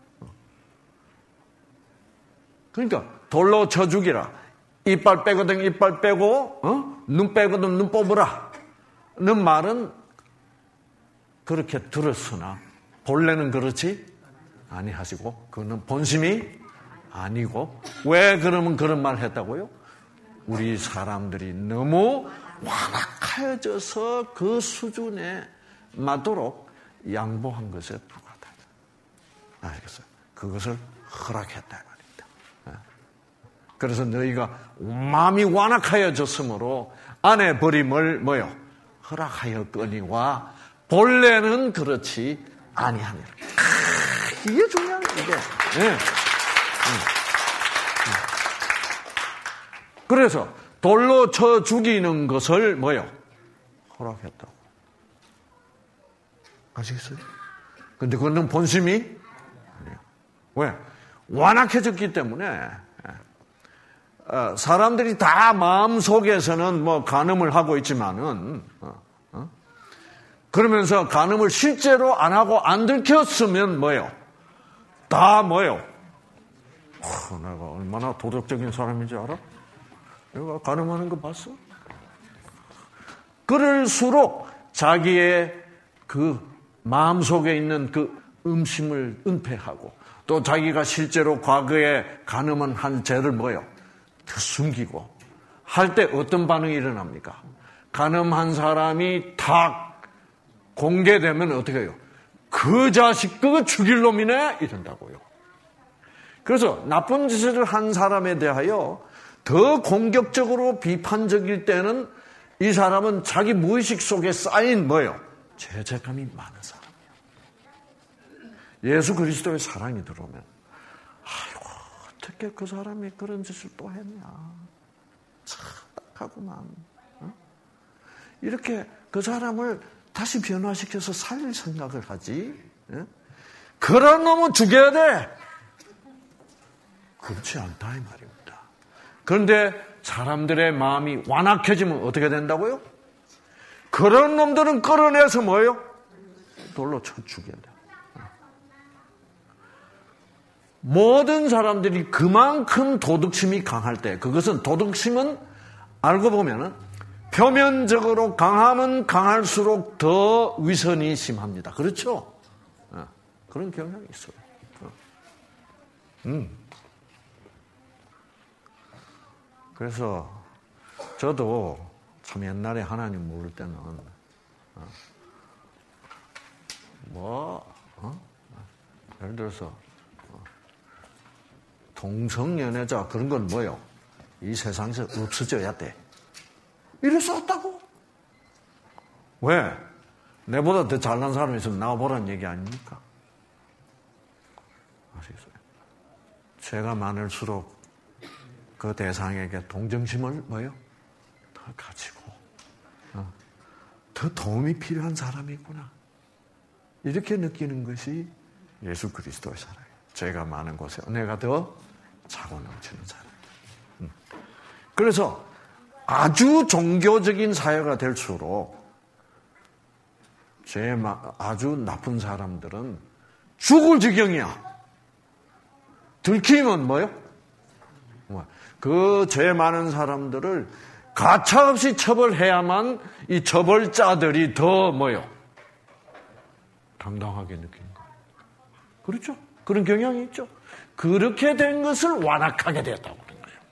그러니까 돌로 쳐 죽이라. 이빨 빼거든 이빨 빼고 어? 눈 빼거든 눈 뽑으라. 는 말은 그렇게 들었으나 본래는 그렇지 아니하시고 그는 본심이 아니고 왜 그러면 그런 말 했다고요? 우리 사람들이 너무 완악해져서 그 수준에 맞도록 양보한 것에 불과하다. 알겠어요? 그것을 허락했다 말입니다. 그래서 너희가 마음이 완악하여졌으므로 아내 버림을 뭐요? 허락하였거니와 본래는 그렇지 아니하니라. 이게 중요한 거예요. 이게. 네. 그래서 돌로 쳐 죽이는 것을 뭐요? 허락했다고. 아시겠어요? 근데 그거는 본심이 아니에요. 왜? 완악해졌기 때문에 사람들이 다 마음속에서는 뭐 간음을 하고 있지만은 어, 어? 그러면서 간음을 실제로 안 하고 안 들켰으면 뭐예요? 다 뭐예요? 어, 내가 얼마나 도덕적인 사람인지 알아? 내가 간음하는 거 봤어? 그럴수록 자기의 그 마음속에 있는 그 음심을 은폐하고 또 자기가 실제로 과거에 간음은 한 죄를 뭐예요? 더 숨기고 할 때 어떤 반응이 일어납니까? 간음한 사람이 탁 공개되면 어떻게 해요? 그 자식 그거 죽일 놈이네 이런다고요. 그래서 나쁜 짓을 한 사람에 대하여 더 공격적으로 비판적일 때는 이 사람은 자기 무의식 속에 쌓인 뭐예요? 죄책감이 많은 사람이에요. 예수 그리스도의 사랑이 들어오면 아이고 어떻게 그 사람이 그런 짓을 또 했냐 착하구만 어? 이렇게 그 사람을 다시 변화시켜서 살릴 생각을 하지 예? 그런 놈은 죽여야 돼 그렇지 않다 이 말입니다. 그런데 사람들의 마음이 완악해지면 어떻게 된다고요? 그런 놈들은 끌어내서 뭐예요? 돌로 쳐 죽여야 돼. 모든 사람들이 그만큼 도덕심이 강할 때 그것은 도덕심은 알고 보면은 표면적으로 강하면 강할수록 더 위선이 심합니다. 그렇죠? 그런 경향이 있어요. 음. 그래서 저도 참 옛날에 하나님 모를 때는 어, 뭐 어? 예를 들어서 어, 동성연애자 그런 건 뭐요? 이 세상에서 없어져야 돼. 이랬었다고? 왜? 내보다 더 잘난 사람이 있으면 나와보라는 얘기 아닙니까? 아시겠어요? 죄가 많을수록 그 대상에게 동정심을 뭐요? 더 가지고 어, 더 도움이 필요한 사람이구나 이렇게 느끼는 것이 예수 그리스도의 사랑이에요. 죄가 많은 곳에 은혜가 더 차고 넘치는 사람. 음. 그래서 아주 종교적인 사회가 될수록 죄 아주 나쁜 사람들은 죽을 지경이야. 들키면 뭐요? 그 죄 많은 사람들을 가차없이 처벌해야만 이 처벌자들이 더 뭐요? 당당하게 느끼는 거예요. 그렇죠? 그런 경향이 있죠. 그렇게 된 것을 완악하게 되었다고 그런 거예요.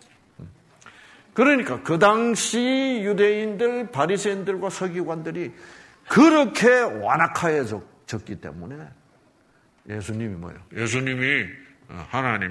그러니까 그 당시 유대인들, 바리새인들과 서기관들이 그렇게 완악하여졌기 때문에 예수님이 뭐예요? 예수님이 하나님이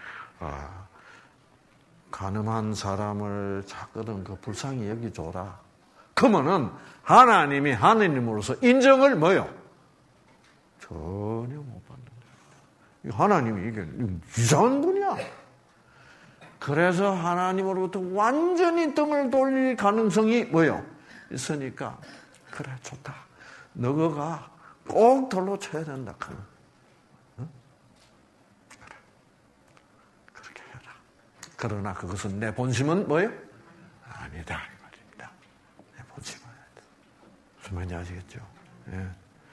간음한 사람을 자꾸든 그 불쌍히 여기줘라. 그러면은 하나님이 하나님으로서 인정을 뭐요? 전혀 못 받는 거예요. 하나님이 이게 이상한 분이야. 그래서 하나님으로부터 완전히 등을 돌릴 가능성이 뭐요? 있으니까 그래 좋다. 너가 꼭 돌로 쳐야 된다. 응? 그래. 그렇게 해라. 그러나 그것은 내 본심은 뭐예요? 아니다 이 말입니다. 내 본심은 아니다. 무슨 말인지 아시겠죠? 예.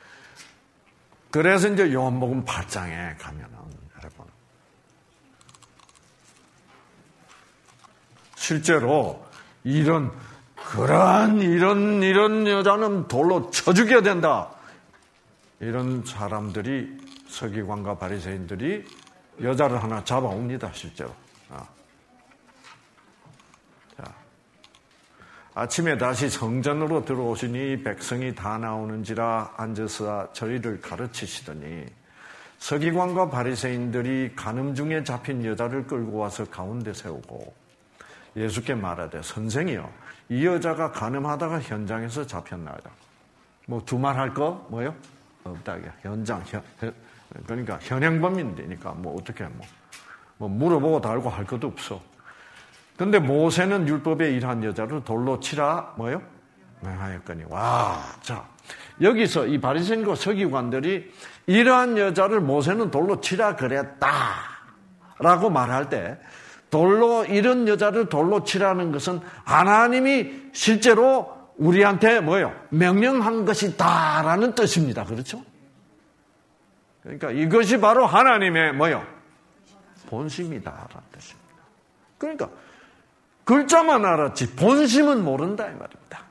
그래서 이제 요한복음 팔 장에 가면은 여러분 실제로 이런 그러한 이런 이런 여자는 돌로 쳐 죽여야 된다. 이런 사람들이 서기관과 바리새인들이 여자를 하나 잡아옵니다. 실제로. 아. 자, 아침에 다시 성전으로 들어오시니 백성이 다 나오는지라 앉아서 저희를 가르치시더니 서기관과 바리새인들이 간음 중에 잡힌 여자를 끌고 와서 가운데 세우고 예수께 말하되 선생이여 이 여자가 간음하다가 현장에서 잡혔나이다. 뭐 두 말 할 거 뭐요? 없다. 현장 현, 그러니까 현행범인데니까 뭐 어떻게 뭐, 뭐 물어보고 달고 할 것도 없어. 근데 모세는 율법에 일한 여자를 돌로 치라 뭐요? 명하였거니. 와, 자 여기서 이 바리새인과 서기관들이 이러한 여자를 모세는 돌로 치라 그랬다라고 말할 때 돌로 이런 여자를 돌로 치라는 것은 하나님이 실제로 우리한테 뭐예요? 명령한 것이다라는 뜻입니다. 그렇죠? 그러니까 이것이 바로 하나님의 뭐예요? 본심이다라는 뜻입니다. 그러니까 글자만 알았지 본심은 모른다 이 말입니다.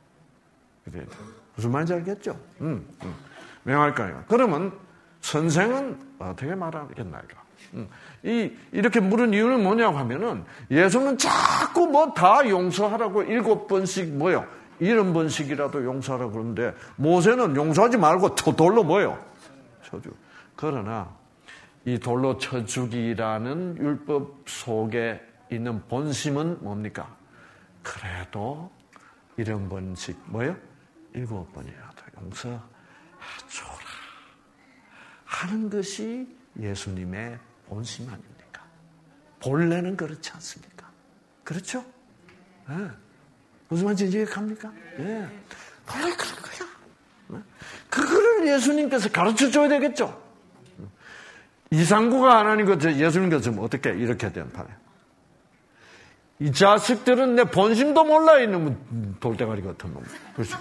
무슨 말인지 알겠죠? 음, 음. 명할까요? 그러면 선생은 어떻게 말하겠나요? 음. 이, 이렇게 물은 이유는 뭐냐고 하면은 예수는 자꾸 뭐 다 용서하라고 일곱 번씩 뭐요? 일흔 번씩이라도 용서하라고 그러는데 모세는 용서하지 말고 돌로 뭐요? 쳐주. 그러나 이 돌로 쳐주기라는 율법 속에 있는 본심은 뭡니까? 그래도 일흔 번씩 뭐요? 일곱 번이라도 용서해줘라 하는 것이 예수님의 본심 아닙니까? 본래는 그렇지 않습니까? 그렇죠? 네. 무슨 말인지 이해합니까? 네. 원래 그런 거야. 네. 그거를 예수님께서 가르쳐줘야 되겠죠? 이상구가 하나님 것, 예수님 것은 어떻게 이렇게 된 판에. 이 자식들은 내 본심도 몰라 있는 돌대가리 같은 놈. 그렇죠?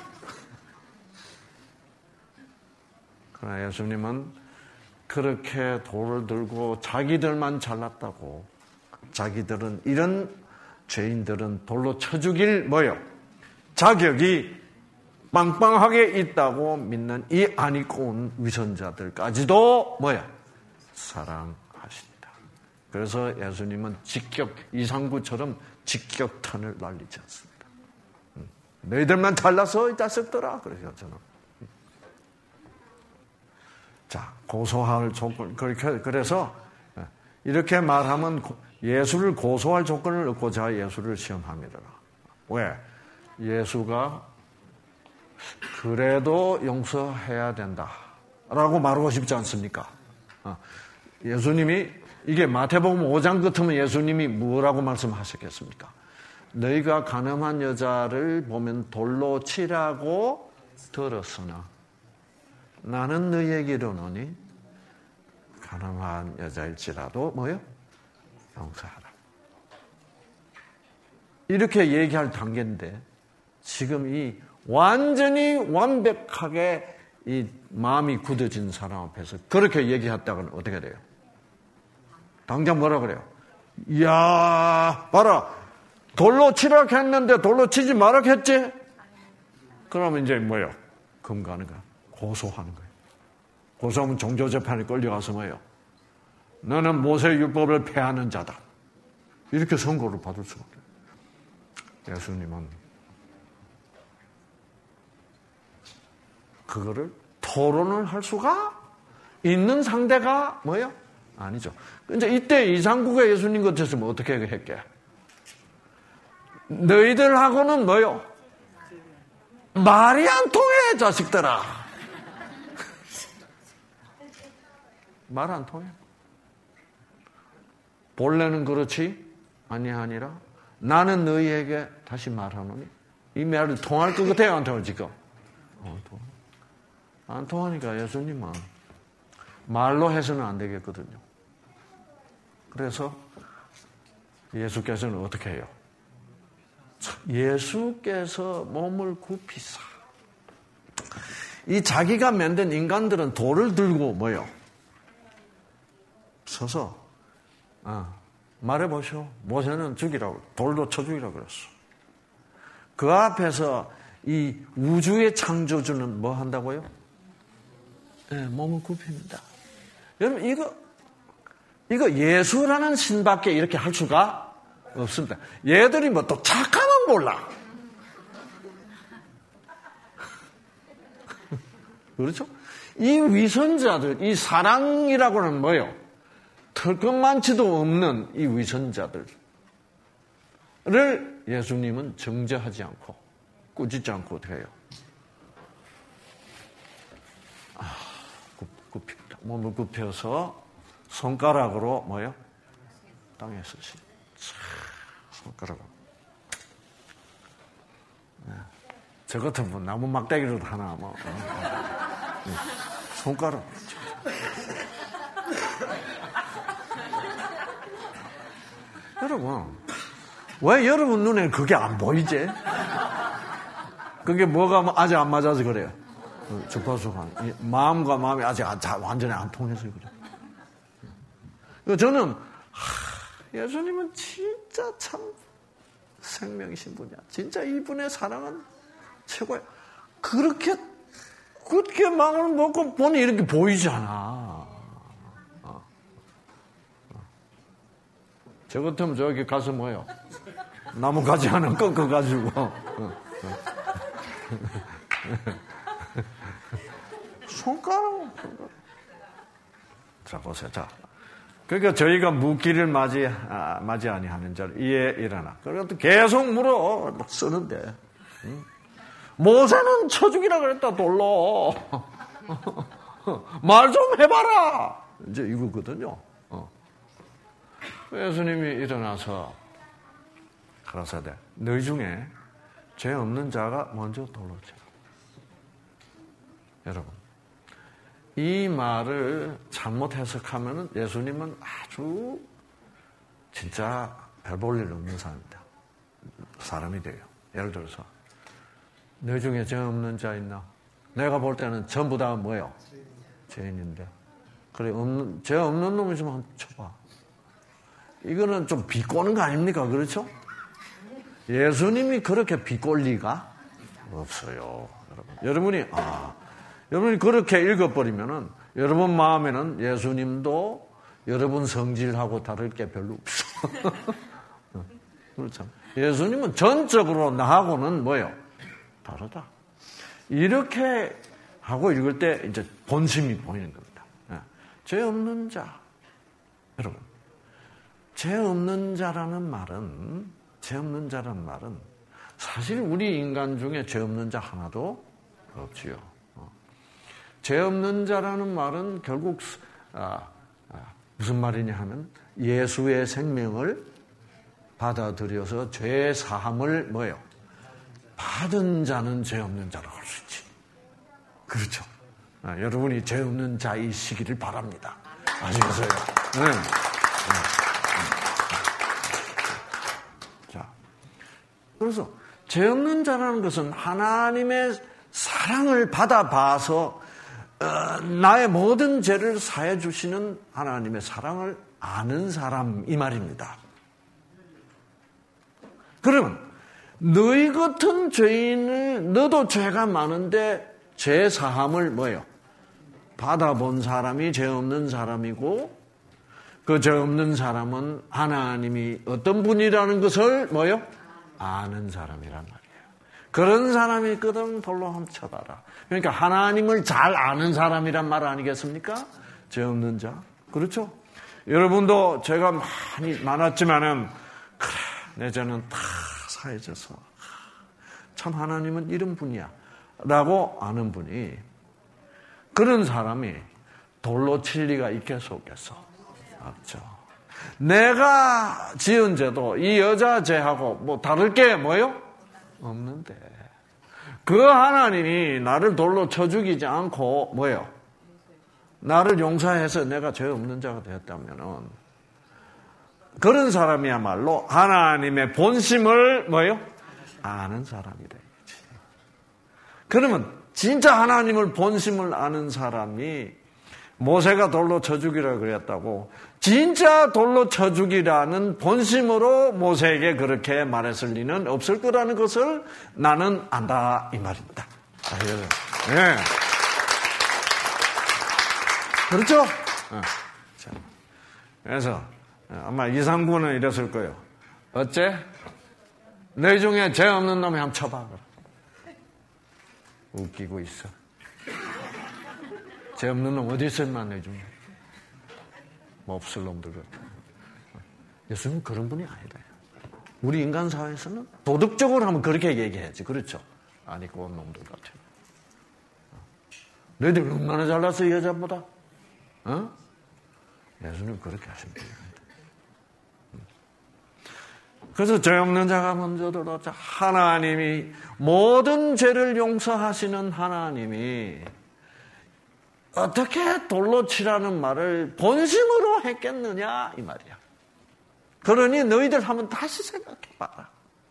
그러나 예수님은 그렇게 돌을 들고 자기들만 잘났다고 자기들은 이런 죄인들은 돌로 쳐죽일 뭐요? 자격이 빵빵하게 있다고 믿는 이 안 입고 온 위선자들까지도 뭐야? 사랑하신다. 그래서 예수님은 직격 이상구처럼 직격탄을 날리지 않습니다. 너희들만 잘나서 이 자식들아 그러죠 저는. 자 고소할 조건 그렇게 그래서 이렇게 말하면 예수를 고소할 조건을 얻고자 예수를 시험합니다. 왜? 예수가 그래도 용서해야 된다라고 말하고 싶지 않습니까? 예수님이 이게 마태복음 오 장 같으면 예수님이 뭐라고 말씀하셨겠습니까? 너희가 가늠한 여자를 보면 돌로 치라고 들었으나 나는 너희에게 이르노니 가늠한 여자일지라도 뭐요? 용서하라. 이렇게 얘기할 단계인데 지금 이 완전히 완벽하게 이 마음이 굳어진 사람 앞에서 그렇게 얘기했다고는 어떻게 돼요? 당장 뭐라 그래요? 이야, 봐라. 돌로 치라 했는데 돌로 치지 마라 했지? 그러면 이제 뭐예요? 금가는 거야. 고소하는 거예요. 고소하면 종교재판에 끌려가서 뭐예요? 너는 모세 율법을 폐하는 자다. 이렇게 선고를 받을 수가 없어요. 예수님은 그거를 토론을 할 수가 있는 상대가 뭐예요? 아니죠. 이제 이때 이상구가 예수님 같았으면 어떻게 했게? 너희들하고는 뭐요? 말이 안 통해, 자식들아. 말 안 통해. 본래는 그렇지 아니하니라. 나는 너희에게 다시 말하노니. 이 말이 통할 것 같아요, 안 통할 지금? 어, 통해. 안 통하니까 예수님은 말로 해서는 안 되겠거든요. 그래서 예수께서는 어떻게 해요? 예수께서 몸을 굽히사. 이 자기가 만든 인간들은 돌을 들고 뭐요? 서서 아, 말해보시오. 모세는 죽이라고 돌로 쳐 죽이라고 그랬어. 그 앞에서 이 우주의 창조주는 뭐 한다고요? 네, 몸을 굽힙니다. 여러분 이거 이거 예수라는 신밖에 이렇게 할 수가 없습니다. 얘들이 뭐 또 착하면 몰라. 그렇죠? 이 위선자들, 이 사랑이라고는 뭐예요? 털것만치도 없는 이 위선자들을 예수님은 정죄하지 않고 꾸짖지 않고 어떻게 해요? 아, 굽힙니다. 몸을 굽혀서 손가락으로 뭐예요? 땅에 쓰시. 손가락으로. 네. 저 같은 분 나무 막대기로도 하나 뭐 네. 손가락. 여러분, 왜 여러분 눈에 그게 안 보이지? 그게 뭐가 아직 안 맞아서 그래요. 주파수가. 마음과 마음이 아직 완전히 안 통해서 그래요. 저는, 하, 예수님은 진짜 참 생명이신 분이야. 진짜 이분의 사랑은 최고야. 그렇게, 그렇게 마음을 먹고 보니 이렇게 보이잖아. 저 같으면 저기 가서 뭐요? 나무 가지 하나 꺾어가지고. 손가락. 자, 보세요. 자. 그러니까 저희가 무기를 맞이, 아, 맞이 아니하는 자를 이에 일어나. 그래도 계속 물어. 막 쓰는데. 응? 모세는 쳐죽이라 그랬다, 돌로. 말 좀 해봐라. 이제 이거거든요. 어. 예수님이 일어나서 가라사대 너희 중에 죄 없는 자가 먼저 돌로 치라. 여러분, 이 말을 잘못 해석하면 예수님은 아주 진짜 별 볼 일 없는 사람입니다. 사람이 돼요. 예를 들어서 너희 중에 죄 없는 자 있나? 내가 볼 때는 전부 다 뭐예요? 죄인인데. 그래, 없는, 죄 없는 놈이 좀 한번 쳐봐. 이거는 좀 비꼬는 거 아닙니까? 그렇죠? 예수님이 그렇게 비꼴 리가 없어요. 여러분. 여러분이, 아, 여러분이 그렇게 읽어버리면은 여러분 마음에는 예수님도 여러분 성질하고 다를 게 별로 없어. 그렇죠. 예수님은 전적으로 나하고는 뭐예요? 다르다. 이렇게 하고 읽을 때 이제 본심이 보이는 겁니다. 죄 없는 자. 여러분. 죄 없는 자라는 말은, 죄 없는 자라는 말은 사실 우리 인간 중에 죄 없는 자 하나도 없지요. 죄 없는 자라는 말은 결국, 아, 아, 무슨 말이냐 하면 예수의 생명을 받아들여서 죄 사함을 뭐예요? 받은 자는 죄 없는 자라고 할 수 있지. 그렇죠. 아, 여러분이 죄 없는 자이시기를 바랍니다. 아시겠어요? 네. 네. 자, 그래서 죄 없는 자라는 것은 하나님의 사랑을 받아봐서 어, 나의 모든 죄를 사해 주시는 하나님의 사랑을 아는 사람 이 말입니다. 그러면 너희 같은 죄인을 너도 죄가 많은데 죄 사함을 뭐예요? 받아본 사람이 죄 없는 사람이고 그 죄 없는 사람은 하나님이 어떤 분이라는 것을 뭐예요? 아는 사람이란 말이에요. 그런 사람이 있거든 돌로 한번 쳐봐라. 그러니까 하나님을 잘 아는 사람이란 말 아니겠습니까? 죄 없는 자. 그렇죠? 여러분도 죄가 많이 많았지만은 그래 내 죄는 다 사해져서 참 하나님은 이런 분이야 라고 아는 분이 그런 사람이 돌로 칠 리가 있겠어 없겠어? 없죠. 내가 지은 죄도 이 여자 죄하고 뭐 다를 게 뭐요? 없는데 그 하나님이 나를 돌로 쳐 죽이지 않고 뭐예요? 나를 용서해서 내가 죄 없는 자가 되었다면은 그런 사람이야말로 하나님의 본심을 뭐예요? 아는 사람이 되겠지. 그러면 진짜 하나님을 본심을 아는 사람이 모세가 돌로 쳐 죽이라 그랬다고 진짜 돌로 쳐 죽이라는 본심으로 모세에게 그렇게 말했을 리는 없을 거라는 것을 나는 안다 이 말입니다. 네. 그렇죠? 네. 자, 그래서 아마 이상구는 이랬을 거예요. 어째? 너희 중에 죄 없는 놈이 한번 쳐봐. 웃기고 있어. 죄 없는 놈 어디 있어 임마 너희 중에. 뭐 없을 놈들 같아. 예수님은 그런 분이 아니다. 우리 인간 사회에서는 도덕적으로 하면 그렇게 얘기해야지. 그렇죠? 아니 그건 놈들 같아. 너희들 얼마나 잘났어 이 여자보다? 어? 예수님 그렇게 하십니다. 그래서 죄 없는 자가 먼저 들어오자. 하나님이 모든 죄를 용서하시는 하나님이 어떻게 돌로 치라는 말을 본심으로 했겠느냐 이 말이야. 그러니 너희들 한번 다시 생각해봐라.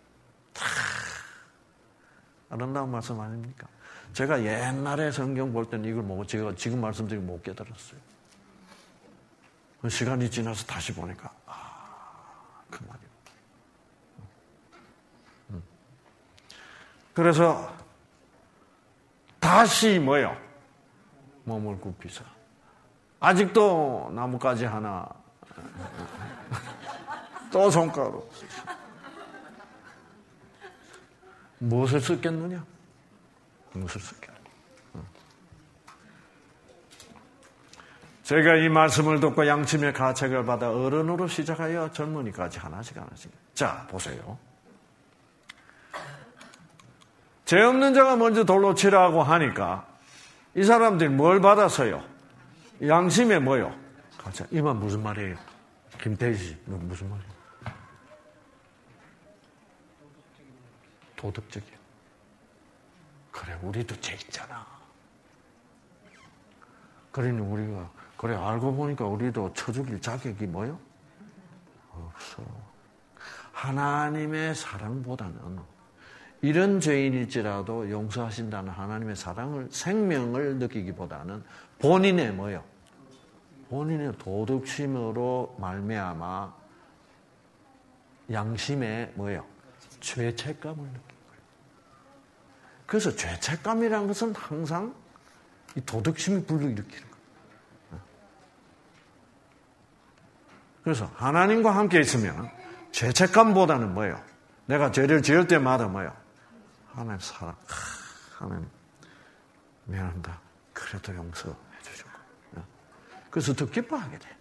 아름다운 말씀 아닙니까? 제가 옛날에 성경 볼 때는 이걸 못, 제가 지금 말씀드리고 못 깨달았어요. 시간이 지나서 다시 보니까, 아, 그 말이에요. 그래서 다시 뭐요? 몸을 굽히자. 아직도 나뭇가지 하나, 또 손가락. 무엇을 썼겠느냐? 무엇을 썼겠느냐? 제가 이 말씀을 듣고 양심의 가책을 받아 어른으로 시작하여 젊은이까지 하나씩 하나씩. 자, 보세요. 죄 없는 자가 먼저 돌로 치라고 하니까 이 사람들이 뭘 받았어요? 양심에 뭐요? 가책. 이 말 무슨 말이에요? 김태희 너 무슨 말이에요? 도덕적이야. 그래, 우리도 죄 있잖아. 그러니 우리가, 그래, 알고 보니까 우리도 쳐죽일 자격이 뭐요? 없어. 하나님의 사랑보다는 이런 죄인일지라도 용서하신다는 하나님의 사랑을, 생명을 느끼기보다는 본인의 뭐요? 본인의 도덕심으로 말미암아 양심의 뭐요? 죄책감을 느끼는 거예요. 그래서 죄책감이라는 것은 항상 이 도덕심이 불러일으키는 거예요. 그래서 하나님과 함께 있으면 죄책감보다는 뭐예요? 내가 죄를 지을 때마다 뭐예요? 하나님 사랑, 하나님 미안합니다. 그래도 용서해 주시고. 그래서 더 기뻐하게 돼.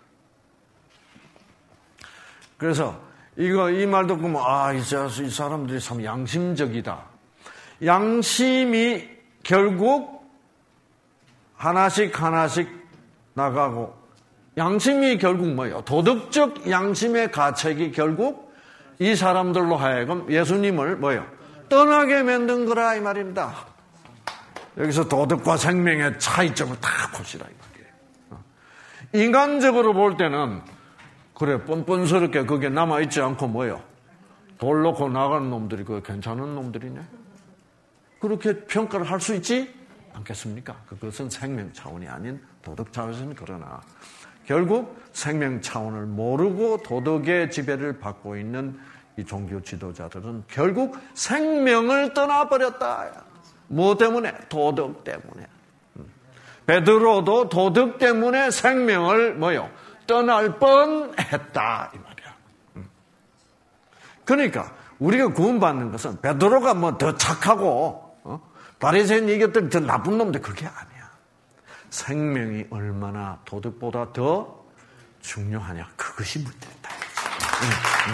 그래서 이거 이 말 듣고 뭐, 아, 이, 이 사람들이 참 양심적이다. 양심이 결국 하나씩 하나씩 나가고, 양심이 결국 뭐예요? 도덕적 양심의 가책이 결국 이 사람들로 하여금 예수님을 뭐예요? 떠나게 만든 거라 이 말입니다. 여기서 도덕과 생명의 차이점을 다 보시라 이 말이에요. 인간적으로 볼 때는 그래 뻔뻔스럽게 그게 남아있지 않고 뭐예요? 돌 놓고 나가는 놈들이 그게 괜찮은 놈들이네. 그렇게 평가를 할 수 있지 않겠습니까? 그것은 생명 차원이 아닌 도덕 차원에서는 그러나 결국 생명 차원을 모르고 도덕의 지배를 받고 있는 이 종교 지도자들은 결국 생명을 떠나버렸다. 뭐 때문에? 도덕 때문에. 베드로도 도덕 때문에 생명을 뭐요? 떠날 뻔했다 이 말이야. 그러니까 우리가 구원받는 것은 베드로가 뭐 더 착하고 어? 바리새인 이것들 더 나쁜 놈들 그게 아니야. 생명이 얼마나 도덕보다 더 중요하냐 그것이 문제다. 응, 응.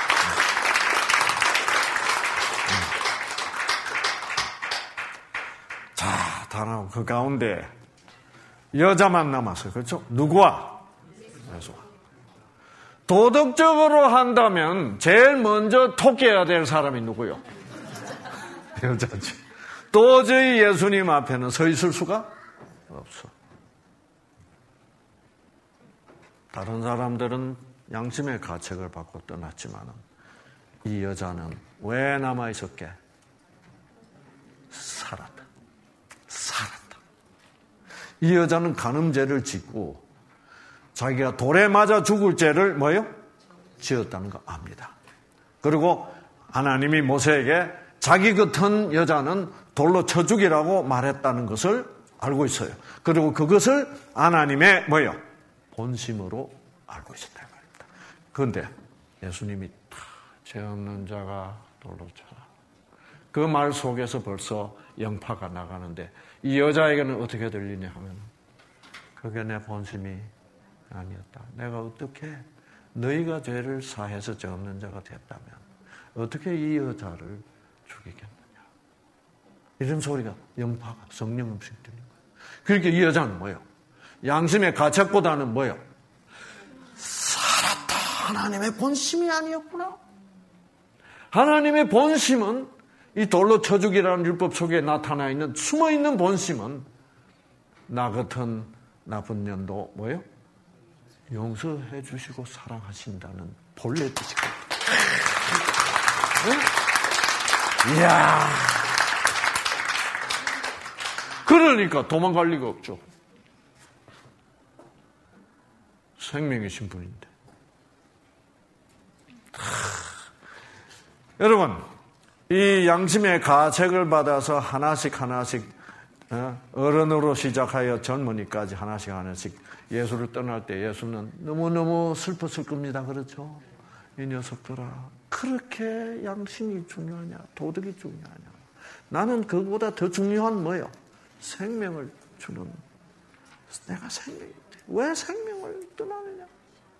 자, 다음 그 가운데 여자만 남았어요. 그렇죠? 누구와? 예수와. 도덕적으로 한다면 제일 먼저 토끼해야 될 사람이 누구요? 여자지. 도저히 예수님 앞에는 서 있을 수가 없어. 다른 사람들은 양심의 가책을 받고 떠났지만 이 여자는 왜 남아있었게? 살았다. 살았다. 이 여자는 간음죄를 짓고 자기가 돌에 맞아 죽을 죄를 뭐요? 지었다는 거 압니다. 그리고 하나님이 모세에게 자기 같은 여자는 돌로 쳐 죽이라고 말했다는 것을 알고 있어요. 그리고 그것을 하나님의 뭐요? 본심으로 알고 있었다 말입니다. 그런데 예수님이 죄 없는 자가 돌로 쳐라. 그 말 속에서 벌써 영파가 나가는데 이 여자에게는 어떻게 들리냐 하면 그게 내 본심이 아니었다. 내가 어떻게 너희가 죄를 사해서 죄 없는 자가 됐다면 어떻게 이 여자를 죽이겠느냐. 이런 소리가 영파가 성령 음식 들린 거예요. 그러니까 이 여자는 뭐예요? 양심의 가책보다는 뭐예요? 살았다. 하나님의 본심이 아니었구나. 하나님의 본심은 이 돌로 쳐 죽이라는 율법 속에 나타나 있는 숨어있는 본심은 나 같은 나쁜 년도 뭐예요? 용서해 주시고 사랑하신다는 본래 뜻이 응? 이야. 그러니까 도망갈 리가 없죠. 생명이신 분인데. 여러분, 이 양심의 가책을 받아서 하나씩 하나씩 어른으로 시작하여 젊은이까지 하나씩 하나씩 예수를 떠날 때 예수는 너무너무 슬펐을 겁니다. 그렇죠? 이 녀석들아, 그렇게 양심이 중요하냐? 도덕이 중요하냐? 나는 그보다 더 중요한 뭐예요? 생명을 주는, 내가 생명이 왜 생명을 떠나느냐?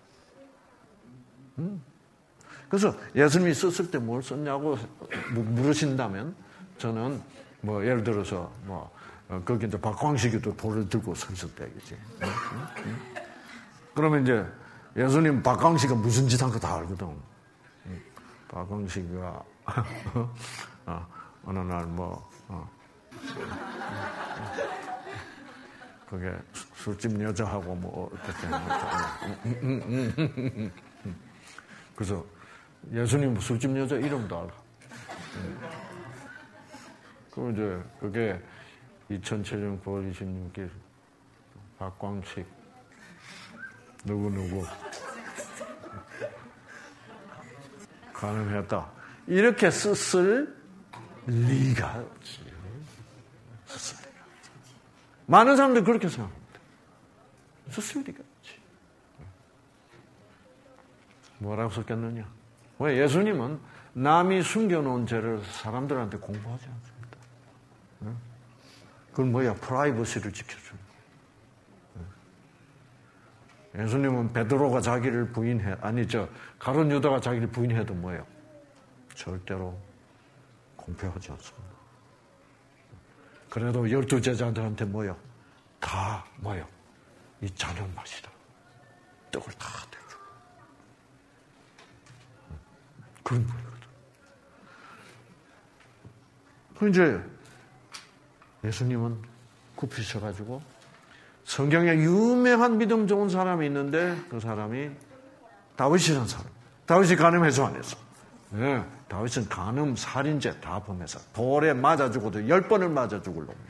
음. 그래서 예수님이 썼을 때 뭘 썼냐고 물으신다면 저는 뭐 예를 들어서 뭐 거기 이제 박광식이도 돌을 들고 서 있을 때겠지. 응? 응? 응? 그러면 이제 예수님 박광식이 무슨 짓 한 거 다 알거든. 응? 박광식이가 어, 어느 날 뭐 어, 그게 술집 여자하고 뭐 어떻게 그래서 예수님 술집 여자 이름도 알아. 그럼 이제 그게 이천칠 년 구월 이십육 일 박광식 누구누구 가능했다. 이렇게 썼을 리가 없지. 썼을 리가 없지. 많은 사람들이 그렇게 생각합니다. 썼을 리가 없지. 뭐라고 썼겠느냐? 왜? 예수님은 남이 숨겨놓은 죄를 사람들한테 공부하지 않습니다. 그건 뭐야? 프라이버시를 지켜주는 거예요. 예수님은 베드로가 자기를 부인해, 아니, 저, 가룟 유다가 자기를 부인해도 뭐예요? 절대로 공표하지 않습니다. 그래도 열두 제자들한테 뭐예요? 다 뭐예요? 이 잔을 마시라. 떡을 다 대주고. 그런 분이거든. 그 이제 예수님은 굽히셔가지고 성경에 유명한 믿음 좋은 사람이 있는데 그 사람이 다윗이라는 사람. 다윗이 간음 해소 안 했어. 네, 다윗은 간음, 살인죄 다 범해서 돌에 맞아 죽어도 열 번을 맞아 죽을 놈이야.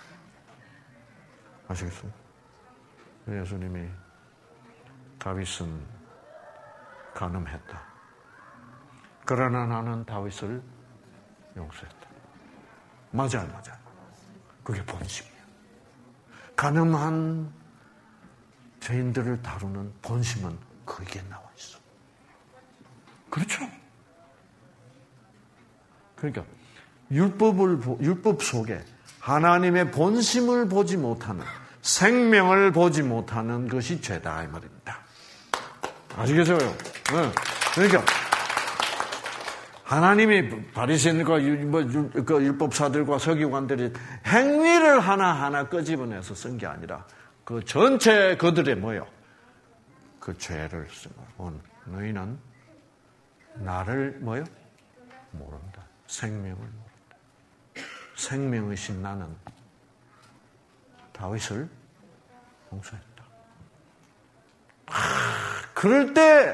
아시겠어요? 예수님이 다윗은 간음했다. 그러나 나는 다윗을 용서했다. 맞아요, 맞아요. 그게 본심이야. 간음한 죄인들을 다루는 본심은 거기에 나와 있어. 그렇죠? 그러니까 율법을 율법 속에 하나님의 본심을 보지 못하는, 생명을 보지 못하는 것이 죄다 이 말입니다. 아시겠어요? 네. 그러니까 하나님이 바리새인과 율법사들과 서기관들이 행위를 하나하나 끄집어내서 쓴 게 아니라 그 전체 그들의 뭐요? 그 죄를 쓴 거예요. 너희는 나를 뭐요? 모른다. 생명을 모른다. 생명이신 나는 다윗을 용서했다. 아, 그럴 때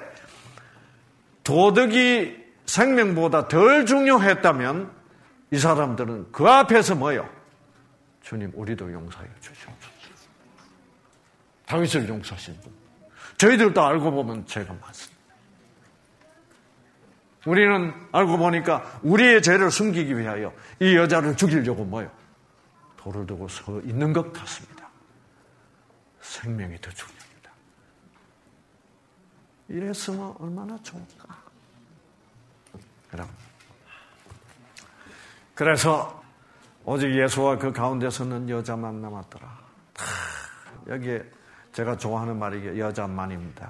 도덕이 생명보다 덜 중요했다면 이 사람들은 그 앞에서 뭐요? 주님, 우리도 용서해 주시옵소서. 다윗을 용서하신 분. 저희들도 알고 보면 죄가 많습니다. 우리는 알고 보니까 우리의 죄를 숨기기 위하여 이 여자를 죽이려고 뭐요? 돌을 두고 서 있는 것 같습니다. 생명이 더 중요합니다. 이랬으면 얼마나 좋을까? 여러분. 그래서 오직 예수와 그 가운데서는 여자만 남았더라. 하, 여기에 제가 좋아하는 말이 여자만입니다.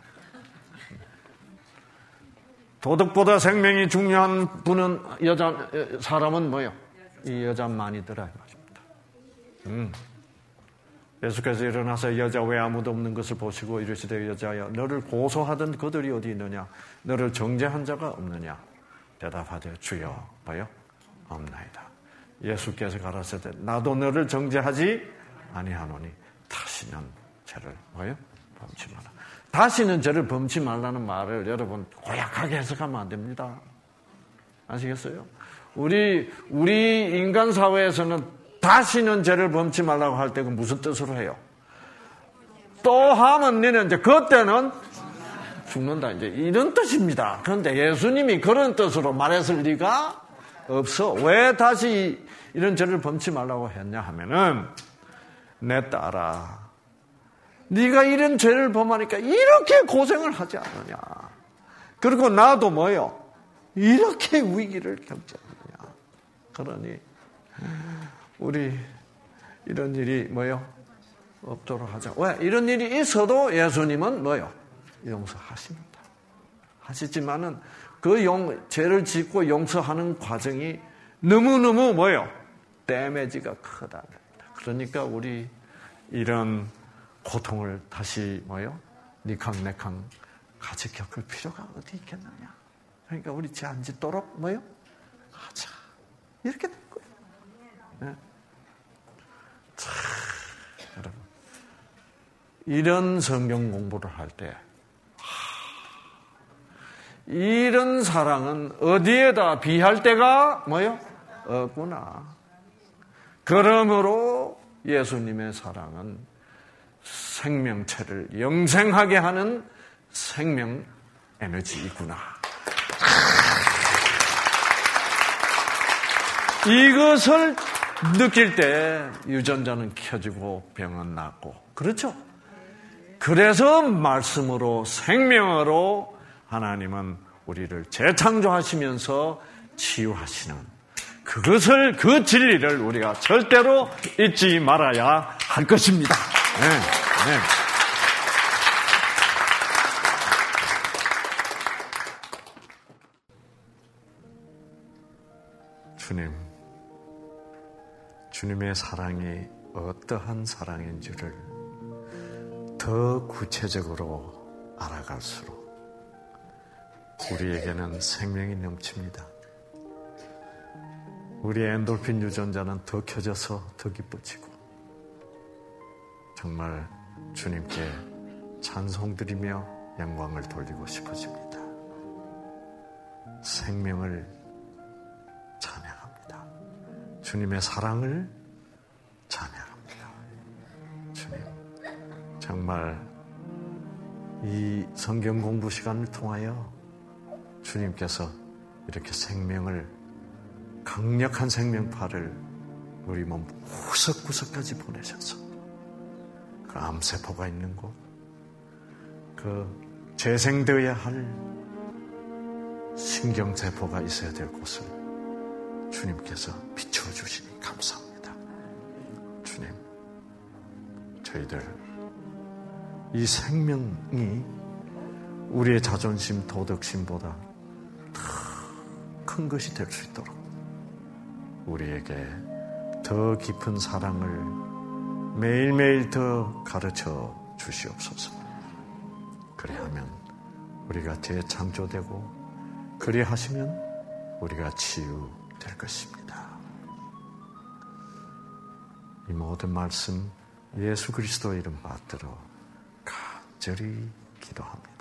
도덕보다 생명이 중요한 분은 여자 사람은 뭐예요? 이 여자만이더라 이 말입니다. 음. 예수께서 일어나서 여자 외 아무도 없는 것을 보시고 이르시되 여자여 너를 고소하던 그들이 어디 있느냐? 너를 정죄한 자가 없느냐? 대답하되 주여 뭐요? 없나이다. 예수께서 가라사대 나도 너를 정죄하지 아니하노니 다시는 죄를 뭐요? 범치 마라. 다시는 죄를 범치 말라는 말을 여러분 고약하게 해석하면 안 됩니다. 아시겠어요? 우리 우리 인간 사회에서는 다시는 죄를 범치 말라고 할 때 그 무슨 뜻으로 해요? 또 하면 너는 이제 그때는 죽는다, 이제 이런 뜻입니다. 그런데 예수님이 그런 뜻으로 말했을 리가 없어. 왜 다시 이런 죄를 범치 말라고 했냐 하면은, 내 딸아, 네가 이런 죄를 범하니까 이렇게 고생을 하지 않느냐. 그리고 나도 뭐요? 이렇게 위기를 겪지 않느냐. 그러니 우리 이런 일이 뭐요? 없도록 하자. 왜? 이런 일이 있어도 예수님은 뭐요? 용서하십니다. 하시지만은 그 용, 죄를 짓고 용서하는 과정이 너무너무 뭐요? 데미지가 크다. 그러니까 우리 이런 고통을 다시 뭐요? 니캉네캉 같이 겪을 필요가 어디 있겠느냐. 그러니까 우리 죄 안 짓도록 뭐요? 하자. 이렇게 된 거예요. 네. 참, 여러분. 이런 성경 공부를 할 때, 이런 사랑은 어디에다 비할 데가 뭐요? 없구나. 그러므로 예수님의 사랑은 생명체를 영생하게 하는 생명 에너지이구나. 이것을 느낄 때 유전자는 켜지고 병은 낫고, 그렇죠? 그래서 말씀으로, 생명으로 하나님은 우리를 재창조하시면서 치유하시는 그것을, 그 진리를 우리가 절대로 잊지 말아야 할 것입니다. 네, 네. 주님, 주님의 사랑이 어떠한 사랑인지를 더 구체적으로 알아갈수록 우리에게는 생명이 넘칩니다. 우리의 엔돌핀 유전자는 더 켜져서 더 기뻐지고, 정말 주님께 찬송드리며 영광을 돌리고 싶어집니다. 생명을 찬양합니다. 주님의 사랑을 찬양합니다. 주님, 정말 이 성경 공부 시간을 통하여 주님께서 이렇게 생명을, 강력한 생명파를 우리 몸 구석구석까지 보내셔서 그 암세포가 있는 곳, 그 재생되어야 할 신경세포가 있어야 될 곳을 주님께서 비추어 주시니 감사합니다. 주님, 저희들 이 생명이 우리의 자존심, 도덕심보다 더 큰 것이 될 수 있도록 우리에게 더 깊은 사랑을 매일매일 더 가르쳐 주시옵소서. 그리하면 우리가 재창조되고, 그리하시면 우리가 치유될 것입니다. 이 모든 말씀 예수 그리스도의 이름 받들어 간절히 기도합니다.